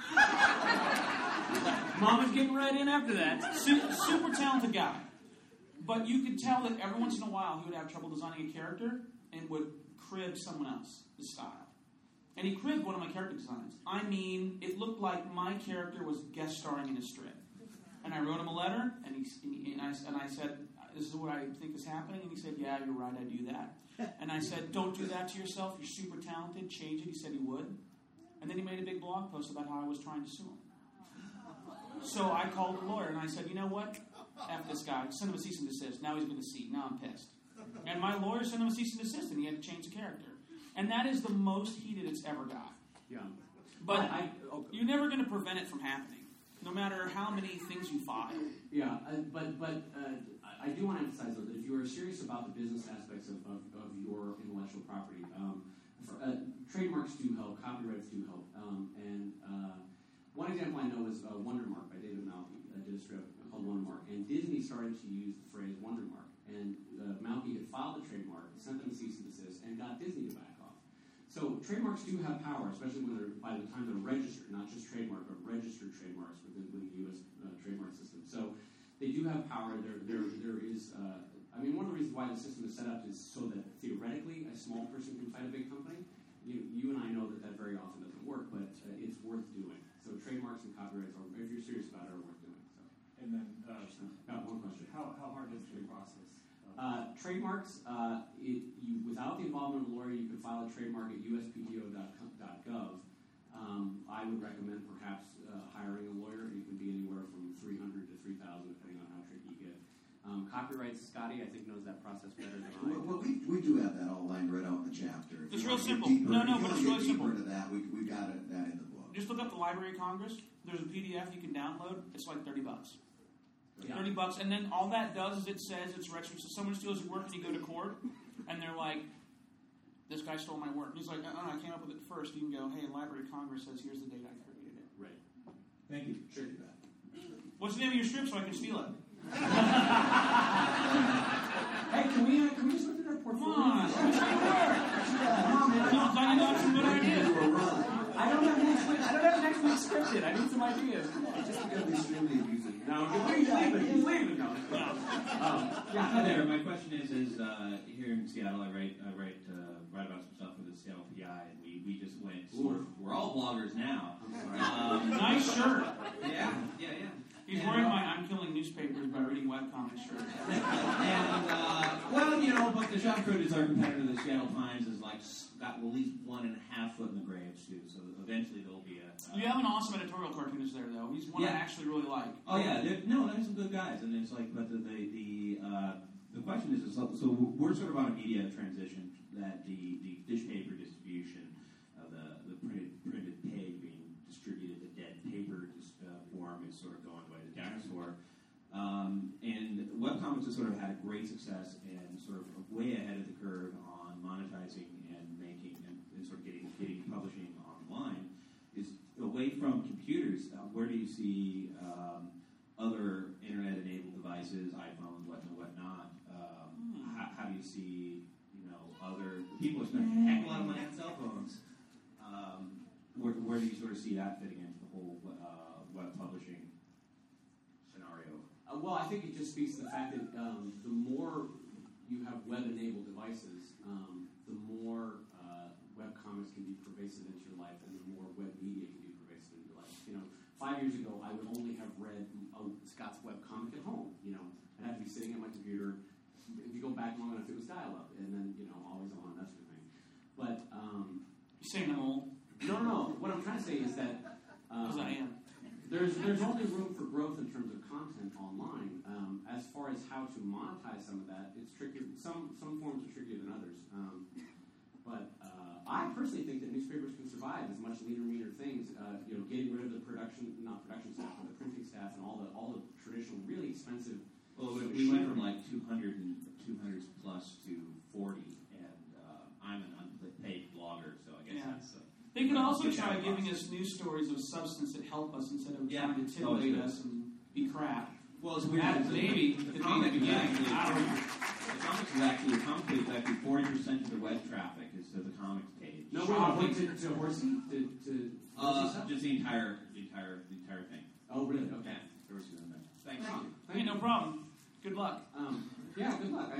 Mama's getting right in after that. Super talented guy. But you could tell that every once in a while he would have trouble designing a character and would crib someone else's style. And he cribbed one of my character designs. I mean, it looked like my character was guest starring in a strip. And I wrote him a letter, and I said, this is what I think is happening. And he said, yeah, you're right, I do that. And I said, don't do that to yourself. You're super talented. Change it. He said he would. And then he made a big blog post about how I was trying to sue him. So I called a lawyer, and I said, you know what? F this guy. Send him a cease and desist. Now he's going to see. Now I'm pissed. And my lawyer sent him a cease and desist, and he had to change the character. And that is the most heated it's ever got. Yeah. But you're never going to prevent it from happening, no matter how many things you file. Yeah, but I do want to emphasize, though, that if you are serious about the business aspects of your intellectual property, trademarks do help, copyrights do help. One example I know is Wondermark by David Malky. Did a strip called Wondermark. And Disney started to use the phrase Wondermark. And Malky had filed the trademark, sent them a cease and desist, and got Disney to back off. So trademarks do have power, especially when they're, by the time they're registered, not just trademark, but registered trademarks within the U.S. Trademark system. So they do have power. There is, one of the reasons why the system is set up is so that theoretically a small person can fight a big company. You and I know that very often doesn't work, but it's worth doing. So trademarks trademarks and copyrights, or if you're serious about it, are worth doing. So. And then, One question. how hard is the process? Trademarks, without the involvement of a lawyer, you can file a trademark at uspto.gov. I would recommend perhaps hiring a lawyer. You can be anywhere from $300 to $3,000, depending on how tricky you get. Copyrights, Scotty, I think, knows that process better than I do. Well, we do have that all lined right out in the chapter. It's real simple. Deeper, But it's really simple. Into that, we got that in the book. Just look up the Library of Congress. There's a PDF you can download. It's like $30. Yeah. $30, and then all that does is it says it's registered. So someone steals your work and you go to court, and they're like, "This guy stole my work." And he's like, I came up with it first." You can go, "Hey, Library of Congress says here's the date I created it." Right. Thank you. Sure do that. What's the name of your strip so I can steal it? Hey, can we just look at our portfolio? Come on, show me your work. Come on, man. I know some good ideas. I don't have next week scripted. I need some ideas. It's just going to be extremely abusive. No, he's leaving. No. Hi there. My question is here in Seattle, I write about some stuff for the Seattle PI, and we just went. We're all bloggers now. Nice shirt. Yeah. He's wearing my "I'm killing newspapers by reading webcomics" shirt. But the Shop Code is our competitor. The Seattle Times is got at least 1.5 foot in the grave too. So eventually there'll be a. You have an awesome editorial cartoonist there, though. He's one I actually really like. Oh yeah, there's some good guys, and it's but the question is so we're sort of on a media transition that the dish paper distribution of the printed page being distributed, the dead paper form is sort of going by the dinosaur. And webcomics has sort of had great success and sort of way ahead of the curve on monetizing and making and sort of getting publishing online. Is away from computers. Where do you see other internet-enabled devices, iPhones, whatnot? How do you see other people are spending a heck of a lot of money on cell phones? Where do you sort of see that fitting into the whole web publishing scenario? Well, I think it just speaks to the fact that the more you have web-enabled devices, the more webcomics can be pervasive into your life, and the more web media can be pervasive into your life. 5 years ago, I would only have read Scott's webcomic at home. I'd have to be sitting at my computer. If you go back long enough, it was dial-up, and then always on, that sort of thing. But You saying I'm old? no. What I'm trying to say is that Because I am. there's only room for growth in terms of content online. As far as how to monetize some of that, it's trickier. Some forms are trickier than others. But I personally think that newspapers can survive as much leaner, meaner things. Getting rid of the not production staff, but the printing staff, and all the traditional, really expensive. Well, we went from 200 plus to 40, and I'm an unpaid blogger, so I guess that's. They could also try giving us news stories of substance that help us instead of trying to titillate us and be crap. Well, it's weird. Maybe the comic is actually. The comics is actually 40% of the web traffic is to the comics page. No, wait, to Horsey? To just the entire thing. Oh, really? Okay. Horsey on that. Thanks. Hey, no problem. Good luck. Good luck.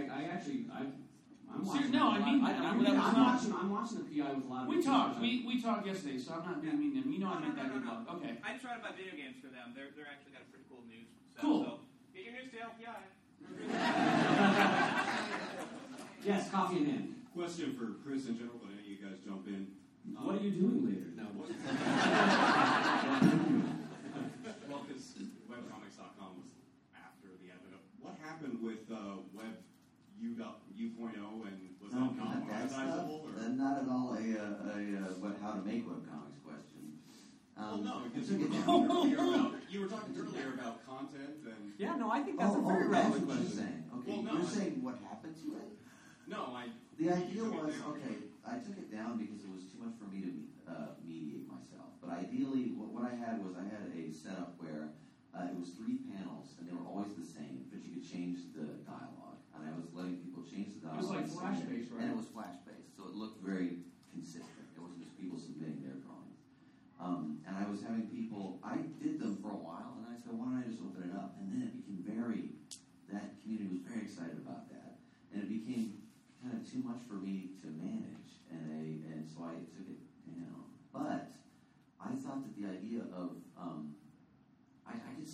I'm watching. No, I mean that. I'm watching the PI with a lot of. We talked. We talked yesterday, so I'm not being mean to them. I meant that good luck. Okay. I try to buy video games for them. They're actually got a pretty cool news set. Cool. So get your news to LPI. Yes, coffee in hand. Question for Chris in general, but any of you guys jump in. What are you doing later? No. Well, because webcomics.com was after the advent of what happened with Web U.0, and was that not monetizable? Or? Not at all a how to make webcomics question. Well, no, because you were talking earlier about content and. Yeah, no, I think that's a very relevant question. You're saying. Okay, well, no, you're saying what happened to it? No, The idea was, I took it down because it was too much for me to mediate myself. But ideally, what I had was a setup where it was 3 panels, and they were always the same, but you could change the dialogue. And I was letting people change the dialogue. It was like Flash-based, right? And it was Flash-based, so it looked very consistent. It wasn't just people submitting their drawings. And I was having people, I did them for a while, and I said, why don't I just open it up? And then it became that community was very excited about that. And it became kind of too much for me to manage, and so I took it down. But I thought that the idea of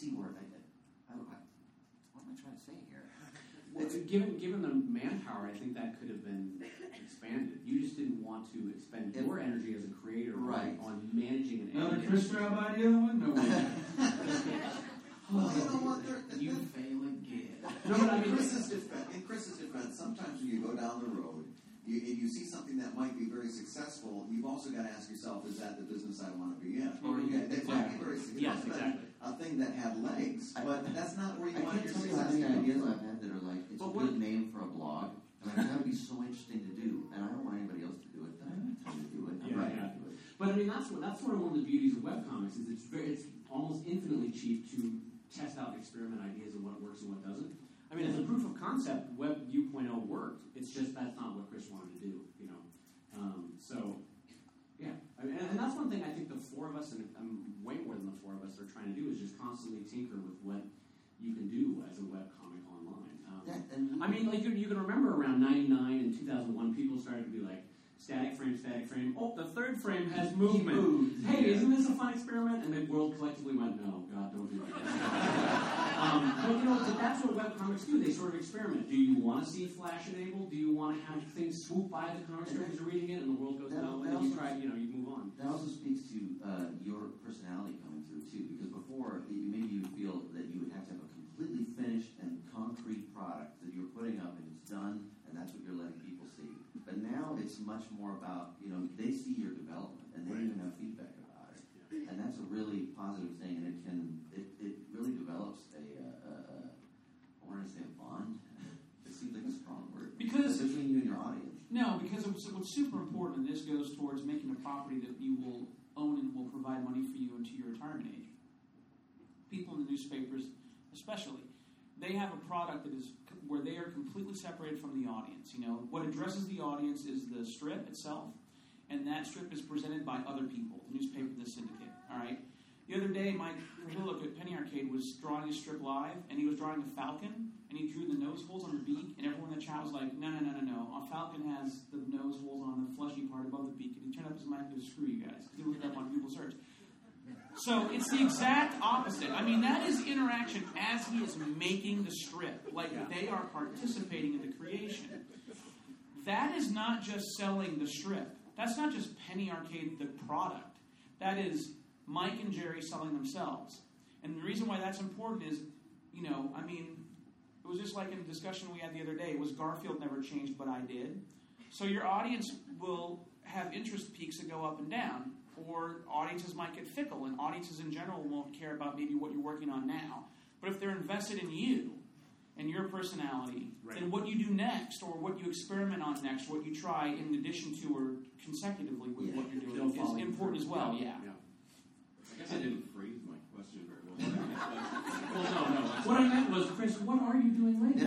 see where what am I trying to say here? Well, given the manpower, I think that could have been expanded. You just didn't want to expend your energy as a creator on managing an Another editing. Chris Straub idea in the window. Well, you know what? You fail again. No, but I mean, In Chris's defense, sometimes when you go down the road, and you see something that might be very successful, you've also got to ask yourself, is that the business I want to be in? Or that might be very successful. Yes, exactly. A thing that had legs, but that's not where you want your I can't tell you how success many to ideas come I've had that are like, it's But a good name for a blog, and it's got to be so interesting to do, and I don't want anybody else to do it, then I don't have time to do it. I'm Yeah. to do it. But I mean, that's sort of one of the beauties of webcomics is it's almost infinitely cheap to test out and experiment ideas of what works and what doesn't. I mean, as a proof of concept, Web U.0 worked. It's just that's not what Chris wanted to do, you know. So, yeah. I mean, and that's one thing I think the four of us, and way more than the four of us, are trying to do is just constantly tinker with what you can do as a webcomic online. I mean, like you can remember around 99 and 2001, people started to be like, static frame. Oh, the third frame has movement. Hey, isn't this a fun experiment? And the world collectively went, no, God, don't do that. But you know, that's what webcomics do. They sort of experiment. Do you want to see Flash enabled? Do you want to have things swoop by the comic strip as you're reading it, and the world goes no? And then you try, you move on. That also speaks to your personality coming through too, because before maybe you feel that you would have to have a completely finished and concrete product that you're putting up and it's done, and that's what you're letting people see. But now it's much more about, they see your development and they even have feedback about it. Yeah. And that's a really positive thing, and it really develops I want to say a bond. It seems like a strong word. Because between you and your audience. No, because what's super important, and this goes towards making a property that you will own and will provide money for you into your retirement age. People in the newspapers, especially, they have a product that is where they are completely separated from the audience. What addresses the audience is the strip itself, and that strip is presented by other people, the newspaper, the syndicate. All right. The other day, Mike Perhillock at Penny Arcade was drawing his strip live, and he was drawing a falcon, and he drew the nose holes on the beak, and everyone in the chat was like, no. A falcon has the nose holes on the fleshy part above the beak, and he turned up his mic and goes, screw you guys. You look it up on Google search. So it's the exact opposite. I mean, that is interaction as he is making the strip. They are participating in the creation. That is not just selling the strip. That's not just Penny Arcade, the product. That is Mike and Jerry selling themselves. And the reason why that's important is, it was just like in a discussion we had the other day. It was Garfield never changed, but I did. So your audience will have interest peaks that go up and down. Or audiences might get fickle, and audiences in general won't care about maybe what you're working on now. But if they're invested in you and your personality, then what you do next, or what you experiment on next, what you try in addition to or consecutively with what you're doing is important as well. Yeah. I guess I didn't phrase my question very well. Well, no. What I meant was, Chris, what are you doing later?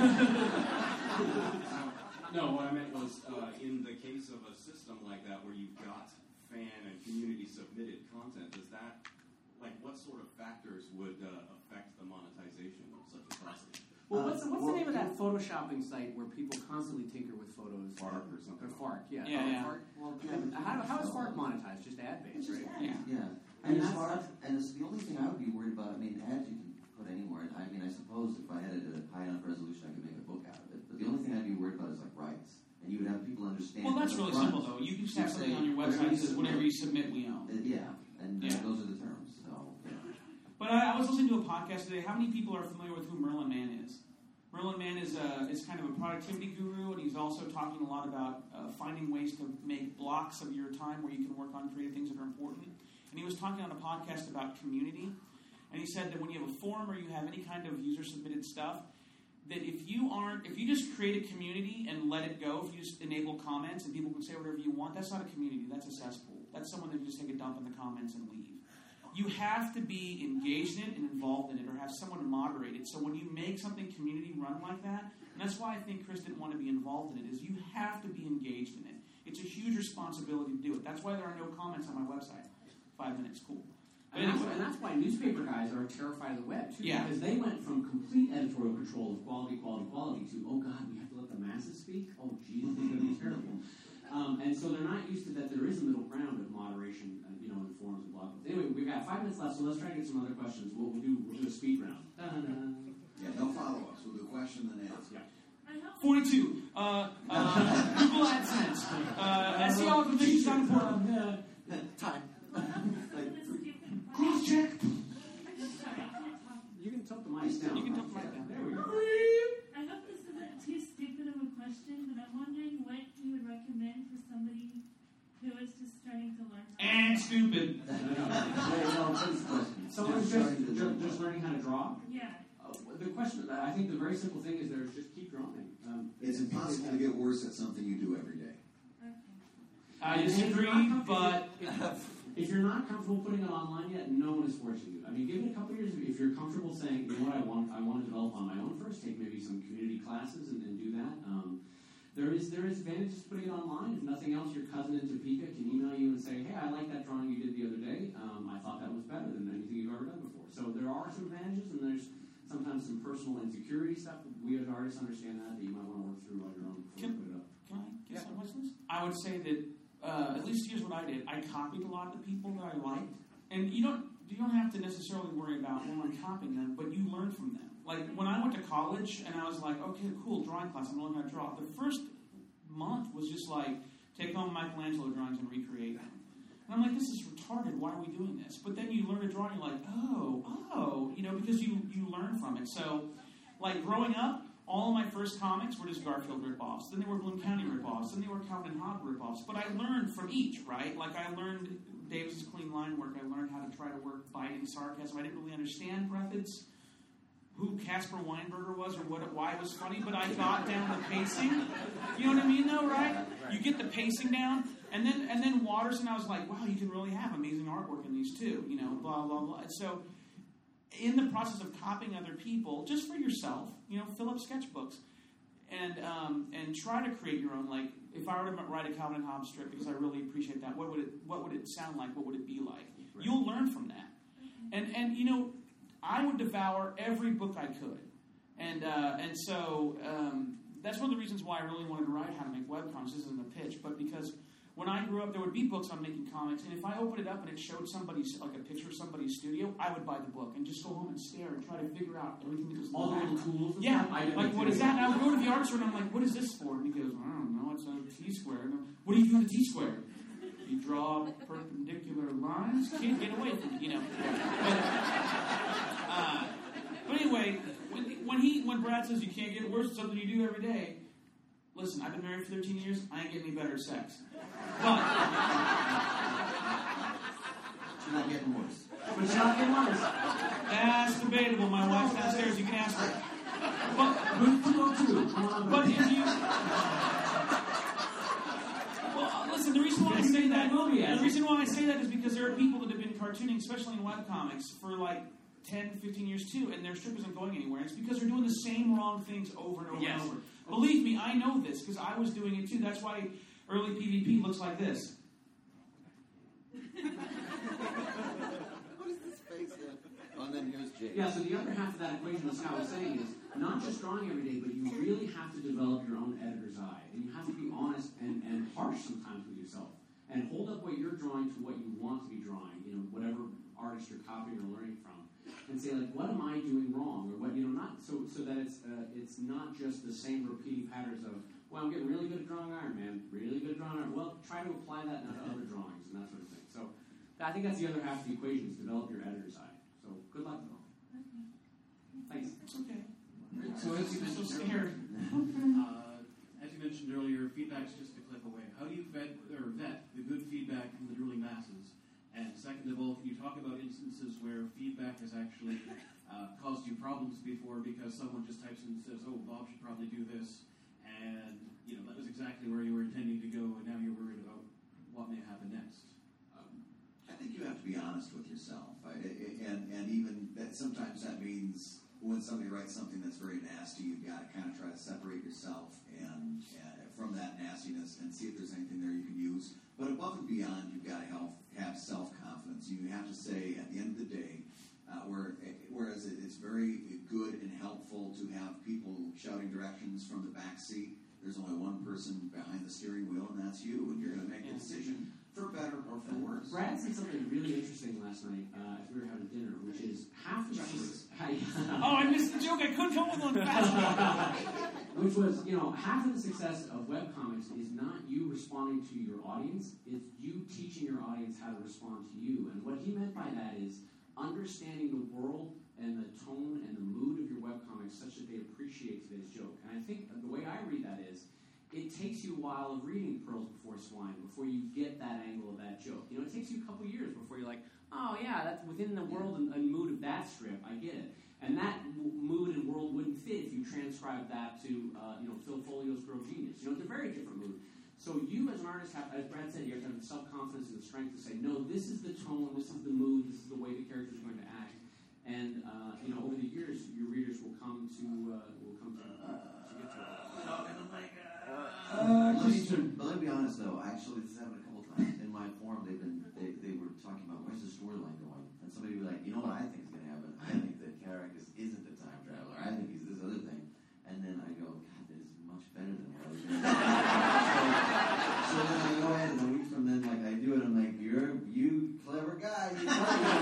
No, what I meant was, in the case of a system like that where you've got fan and community submitted content, does that, what sort of factors would affect the monetization of such a process? Well, what's the name of that photoshopping site where people constantly tinker with photos? FARC or something. Or FARC, yeah. Yeah. FARC. Well, how is FARC monetized? Just ad based, right? Yeah. And it's the only thing I would be worried about. I mean, ads you can put anywhere. I mean, I suppose if I had it at a high enough resolution, I could make a book out of it. But the only thing I'd be worried about is rights. And you would have people understand. Well, that's really simple, though. You can just have something on your website that says whatever you submit, we own. Those are the terms. So, But I was listening to a podcast today. How many people are familiar with who Merlin Mann is? Merlin Mann is kind of a productivity guru, and he's also talking a lot about finding ways to make blocks of your time where you can work on creative things that are important. And he was talking on a podcast about community, and he said that when you have a forum or you have any kind of user-submitted stuff, that if you just create a community and let it go, if you just enable comments and people can say whatever you want, that's not a community, that's a cesspool. That's someone that just take a dump in the comments and leave. You have to be engaged in it and involved in it, or have someone moderate it. So when you make something community run like that, and that's why I think Chris didn't want to be involved in it, is you have to be engaged in it. It's a huge responsibility to do it. That's why there are no comments on my website. 5 minutes, cool. And that's why newspaper guys are terrified of the web, too. Yeah. Because they went from complete editorial control of quality to, oh, God, we have to let the masses speak? Oh, Jesus, it's going to be terrible. And so they're not used to that there is a middle ground of moderation, in forums and blog posts. Anyway, we've got got 5 minutes left, so let's try to get some other questions. We'll do a speed round. Dun-dun-dun. Yeah, no follow-ups. We'll do question then answer. Yeah. 42. Google AdSense. SEO acquisition is not important. Time. Cross check. You can tilt the mic down. You can tilt the mic down. There we go. I hope this isn't too stupid of a question, but I'm wondering what you would recommend for somebody who is just starting to learn. And stupid. Someone's just learning how to draw? Yeah. The question, I think the very simple thing is there's just keep drawing. It's impossible to get worse at something you do every day. Okay. I disagree, but if you're not comfortable putting it online yet, no one is forcing you. I mean, give it a couple years. If you're comfortable saying, you know what, I want to develop on my own first, take maybe some community classes and do that. There is advantages to putting it online. If nothing else, your cousin in Topeka can email you and say, hey, I like that drawing you did the other day. I thought that was better than anything you've ever done before. So there are some advantages, and there's sometimes some personal insecurity stuff. We as artists understand that you might want to work through on your own before you put it up. Can I get some questions? I would say that at least here's what I did. I copied a lot of the people that I liked, and you don't have to necessarily worry about copying them, but you learn from them. Like when I went to college, and I was like, okay, cool, drawing class. I'm going to learn how to draw. The first month was just like take home Michelangelo drawings and recreate them. And I'm like, this is retarded. Why are we doing this? But then you learn to draw, and you're like, because you learn from it. So, like growing up, all of my first comics were just Garfield ripoffs. Then they were Bloom County ripoffs. Then they were Calvin and Hobbes ripoffs. But I learned from each, right? Like I learned Davis's clean line work. I learned how to try to work biting sarcasm. I didn't really understand methods, who Casper Weinberger was or why it was funny, but I got down the pacing. You know what I mean, though, right? You get the pacing down, and then Watterson, I was like, wow, you can really have amazing artwork in these too, blah, blah, blah. So in the process of copying other people, just for yourself, fill up sketchbooks and try to create your own. Like, if I were to write a Calvin and Hobbes strip, because I really appreciate that, what would it sound like? What would it be like? Right. You'll learn from that. And I would devour every book I could. And so that's one of the reasons why I really wanted to write How to Make Webcomics. This isn't a pitch, but because when I grew up, there would be books on making comics, and if I opened it up and it showed somebody's, like a picture of somebody's studio, I would buy the book and just go home and stare and try to figure out everything that was all the little tools. Yeah, like what is that? And I would go to the art store and I'm like, what is this for? And he goes, I don't know, it's a T-square. And what do you do with a T-square? You draw perpendicular lines. Can't get away from it, But anyway, when Brad says you can't get worse at something you do every day, listen, I've been married for 13 years. I ain't getting any better at sex. But You're not getting worse. But you're not getting worse. That's debatable. My wife's downstairs. You can ask her. But if you... Well, listen, the reason why I say that is because there are people that have been cartooning, especially in webcomics, for like 10, 15 years too, and their strip isn't going anywhere. It's because they're doing the same wrong things over and over and over. Believe me, I know this, because I was doing it too. That's why early PvP looks like this. What is this face here? Oh, and then here's Jake. Yeah, so the other half of that equation, as Scott was saying, is not just drawing every day, but you really have to develop your own editor's eye. And you have to be honest and harsh sometimes with yourself. And hold up what you're drawing to what you want to be drawing, whatever artist you're copying or learning from. And say, like, what am I doing wrong? Or what, not so that it's not just the same repeating patterns of, well, I'm getting really good at drawing Iron Man, really good at drawing Iron Man. Well, try to apply that to other drawings and that sort of thing. So I think that's the other half of the equation, is develop your editor's eye. So good luck, though. Okay. Thanks. It's okay. So as you so scared. As you mentioned earlier, feedback's just a click away. How do you vet the good feedback from the drooling masses? And second of all, can you talk about instances where feedback has actually caused you problems before because someone just types in and says, oh, Bob should probably do this, and that was exactly where you were intending to go, and now you're worried about what may happen next? I think you have to be honest with yourself. And even that, sometimes that means when somebody writes something that's very nasty, you've got to kind of try to separate yourself and from that nastiness and see if there's anything there you can use. But above and beyond, you've got to have self-confidence. You have to say, at the end of the day, whereas it's very good and helpful to have people shouting directions from the back seat, there's only one person behind the steering wheel, and that's you. And you're going to make a decision for better or for worse. Brad said something really interesting last night as we were having dinner, which is half the Oh, I missed the joke. I couldn't come up with one fast. Which was, half of the success of webcomics is not you responding to your audience, it's you teaching your audience how to respond to you. And what he meant by that is understanding the world and the tone and the mood of your webcomics such that they appreciate today's joke. And I think the way I read that is, it takes you a while of reading Pearls Before Swine before you get that angle of that joke. It takes you a couple years before you're like, oh yeah, that's within the world and mood of that strip, I get it. And that mood and world wouldn't fit if you transcribe that to, Phil Folio's Girl Genius. It's a very different mood. So you as an artist have, as Brad said, you have to have the self-confidence and the strength to say, no, this is the tone, this is the mood, this is the way the characters are going to act. And, over the years, your readers will come to get to it. But let me be honest though, actually this happened a couple times. In my forum they were talking about where's the storyline going? And somebody would be like, you know what I think is gonna happen? I think that Carrick isn't a time traveler. I think he's this other thing. And then I go, God, that is much better than what I was doing. So then I go ahead and a week from then I do it, I'm like, you clever guy, you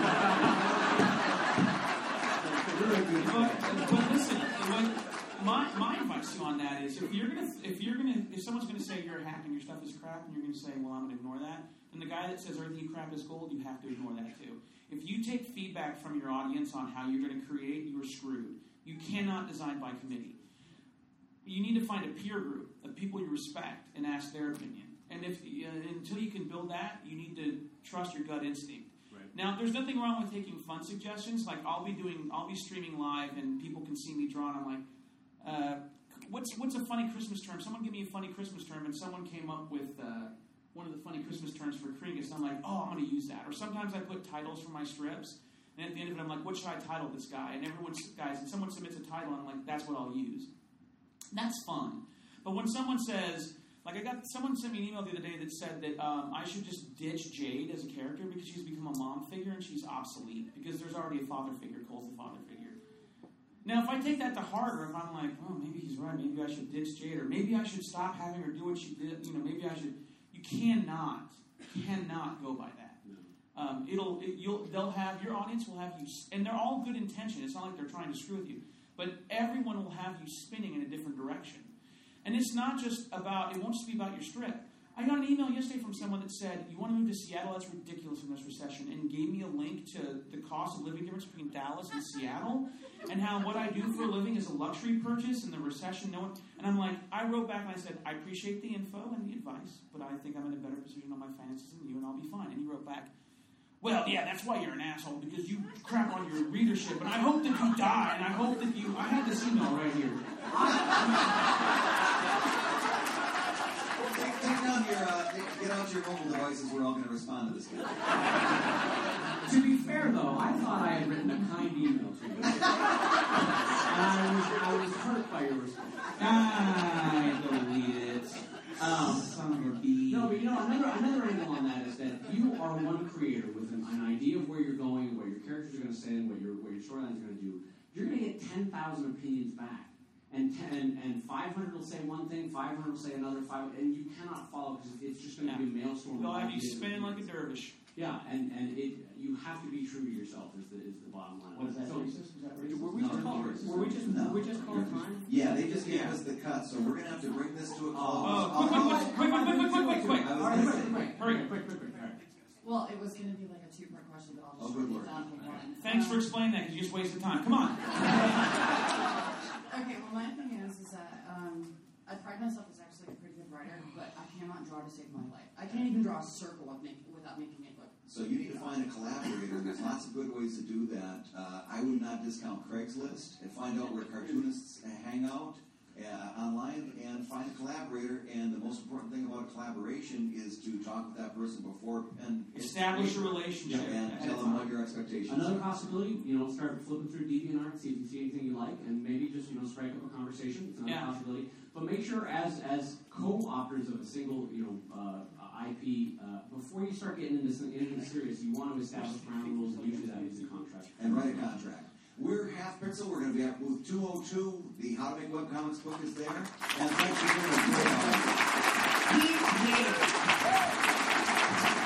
But listen, my advice to you on that is if someone's gonna say you're a hack and your stuff is crap and you're gonna say, well, I'm gonna ignore that, then the guy that says everything crap is gold, you have to ignore that too. If you take feedback from your audience on how you're gonna create, you are screwed. You cannot design by committee. You need to find a peer group of people you respect and ask their opinion. And until you can build that, you need to trust your gut instinct. Right. Now, there's nothing wrong with taking fun suggestions. Like I'll be streaming live and people can see me draw and I'm like, what's a funny Christmas term? Someone give me a funny Christmas term, and someone came up with one of the funny Christmas terms for Kringus, and I'm like, oh, I'm going to use that. Or sometimes I put titles for my strips, and at the end of it, I'm like, what should I title this guy? And someone submits a title, and I'm like, that's what I'll use. That's fun. But when someone says, someone sent me an email the other day that said that I should just ditch Jade as a character because she's become a mom figure and she's obsolete because there's already a father figure. Cole's the father figure. Now, if I take that to heart, or if I'm like, oh, maybe he's right, maybe I should ditch Jade, or maybe I should stop having her do what she did, maybe I should. You cannot go by that. Your audience will have you, and they're all good intention. It's not like they're trying to screw with you, but everyone will have you spinning in a different direction. And it's not just about, it won't just be about your strip. I got an email yesterday from someone that said, you want to move to Seattle? That's ridiculous in this recession. And gave me a link to the cost of living difference between Dallas and Seattle. And how what I do for a living is a luxury purchase in the recession. And I'm like, I wrote back and I said, I appreciate the info and the advice, but I think I'm in a better position on my finances than you, and I'll be fine. And he wrote back, well, yeah, that's why you're an asshole, because you crap on your readership. And I hope that you die, and I hope that I had this email right here. Get out your mobile devices. We're all going to respond to this guy. To be fair, though, I thought I had written a kind email to you. And I was hurt by your response. I delete it. Son of a bee. No, but another angle on that is that you are one creator with an idea of where you're going, what your characters are going to say, and what your storylines are going to do. You're going to get 10,000 opinions back. And 500 will say one thing, 500 will say another, and you cannot follow because it's just going to be a maelstrom. They'll have you spinning like a dervish. Yeah, and you have to be true to yourself is the bottom line. What is that? Were we just called time? Yeah, they just gave us the cut, so we're going to have to bring this to a close. Quick. Hurry, quick. Well, it was going to be like a two-part question, but I'll just break it down to one. Thanks for explaining that, because you just wasted time. Come on. Okay, well, my thing is that I pride myself as actually a pretty good writer, but I cannot draw to save my life. I can't even draw a circle without making it look. So you need to find a collaborator. There's lots of good ways to do that. I would not discount Craigslist and find out where cartoonists hang out online and find a collaborator. And the most important thing about a collaboration is to talk with that person before and establish a relationship and tell them what your expectations are. Another possibility, start flipping through DeviantArt, see if you see anything you like, and maybe just strike up a conversation. It's another possibility. But make sure, as co-authors of a single IP, before you start getting into anything serious, you want to establish ground rules, and usually that is a contract. And write a contract. We're Half Pixel. We're going to be at booth 202. The How to Make Webcomics book is there. And thanks for doing it.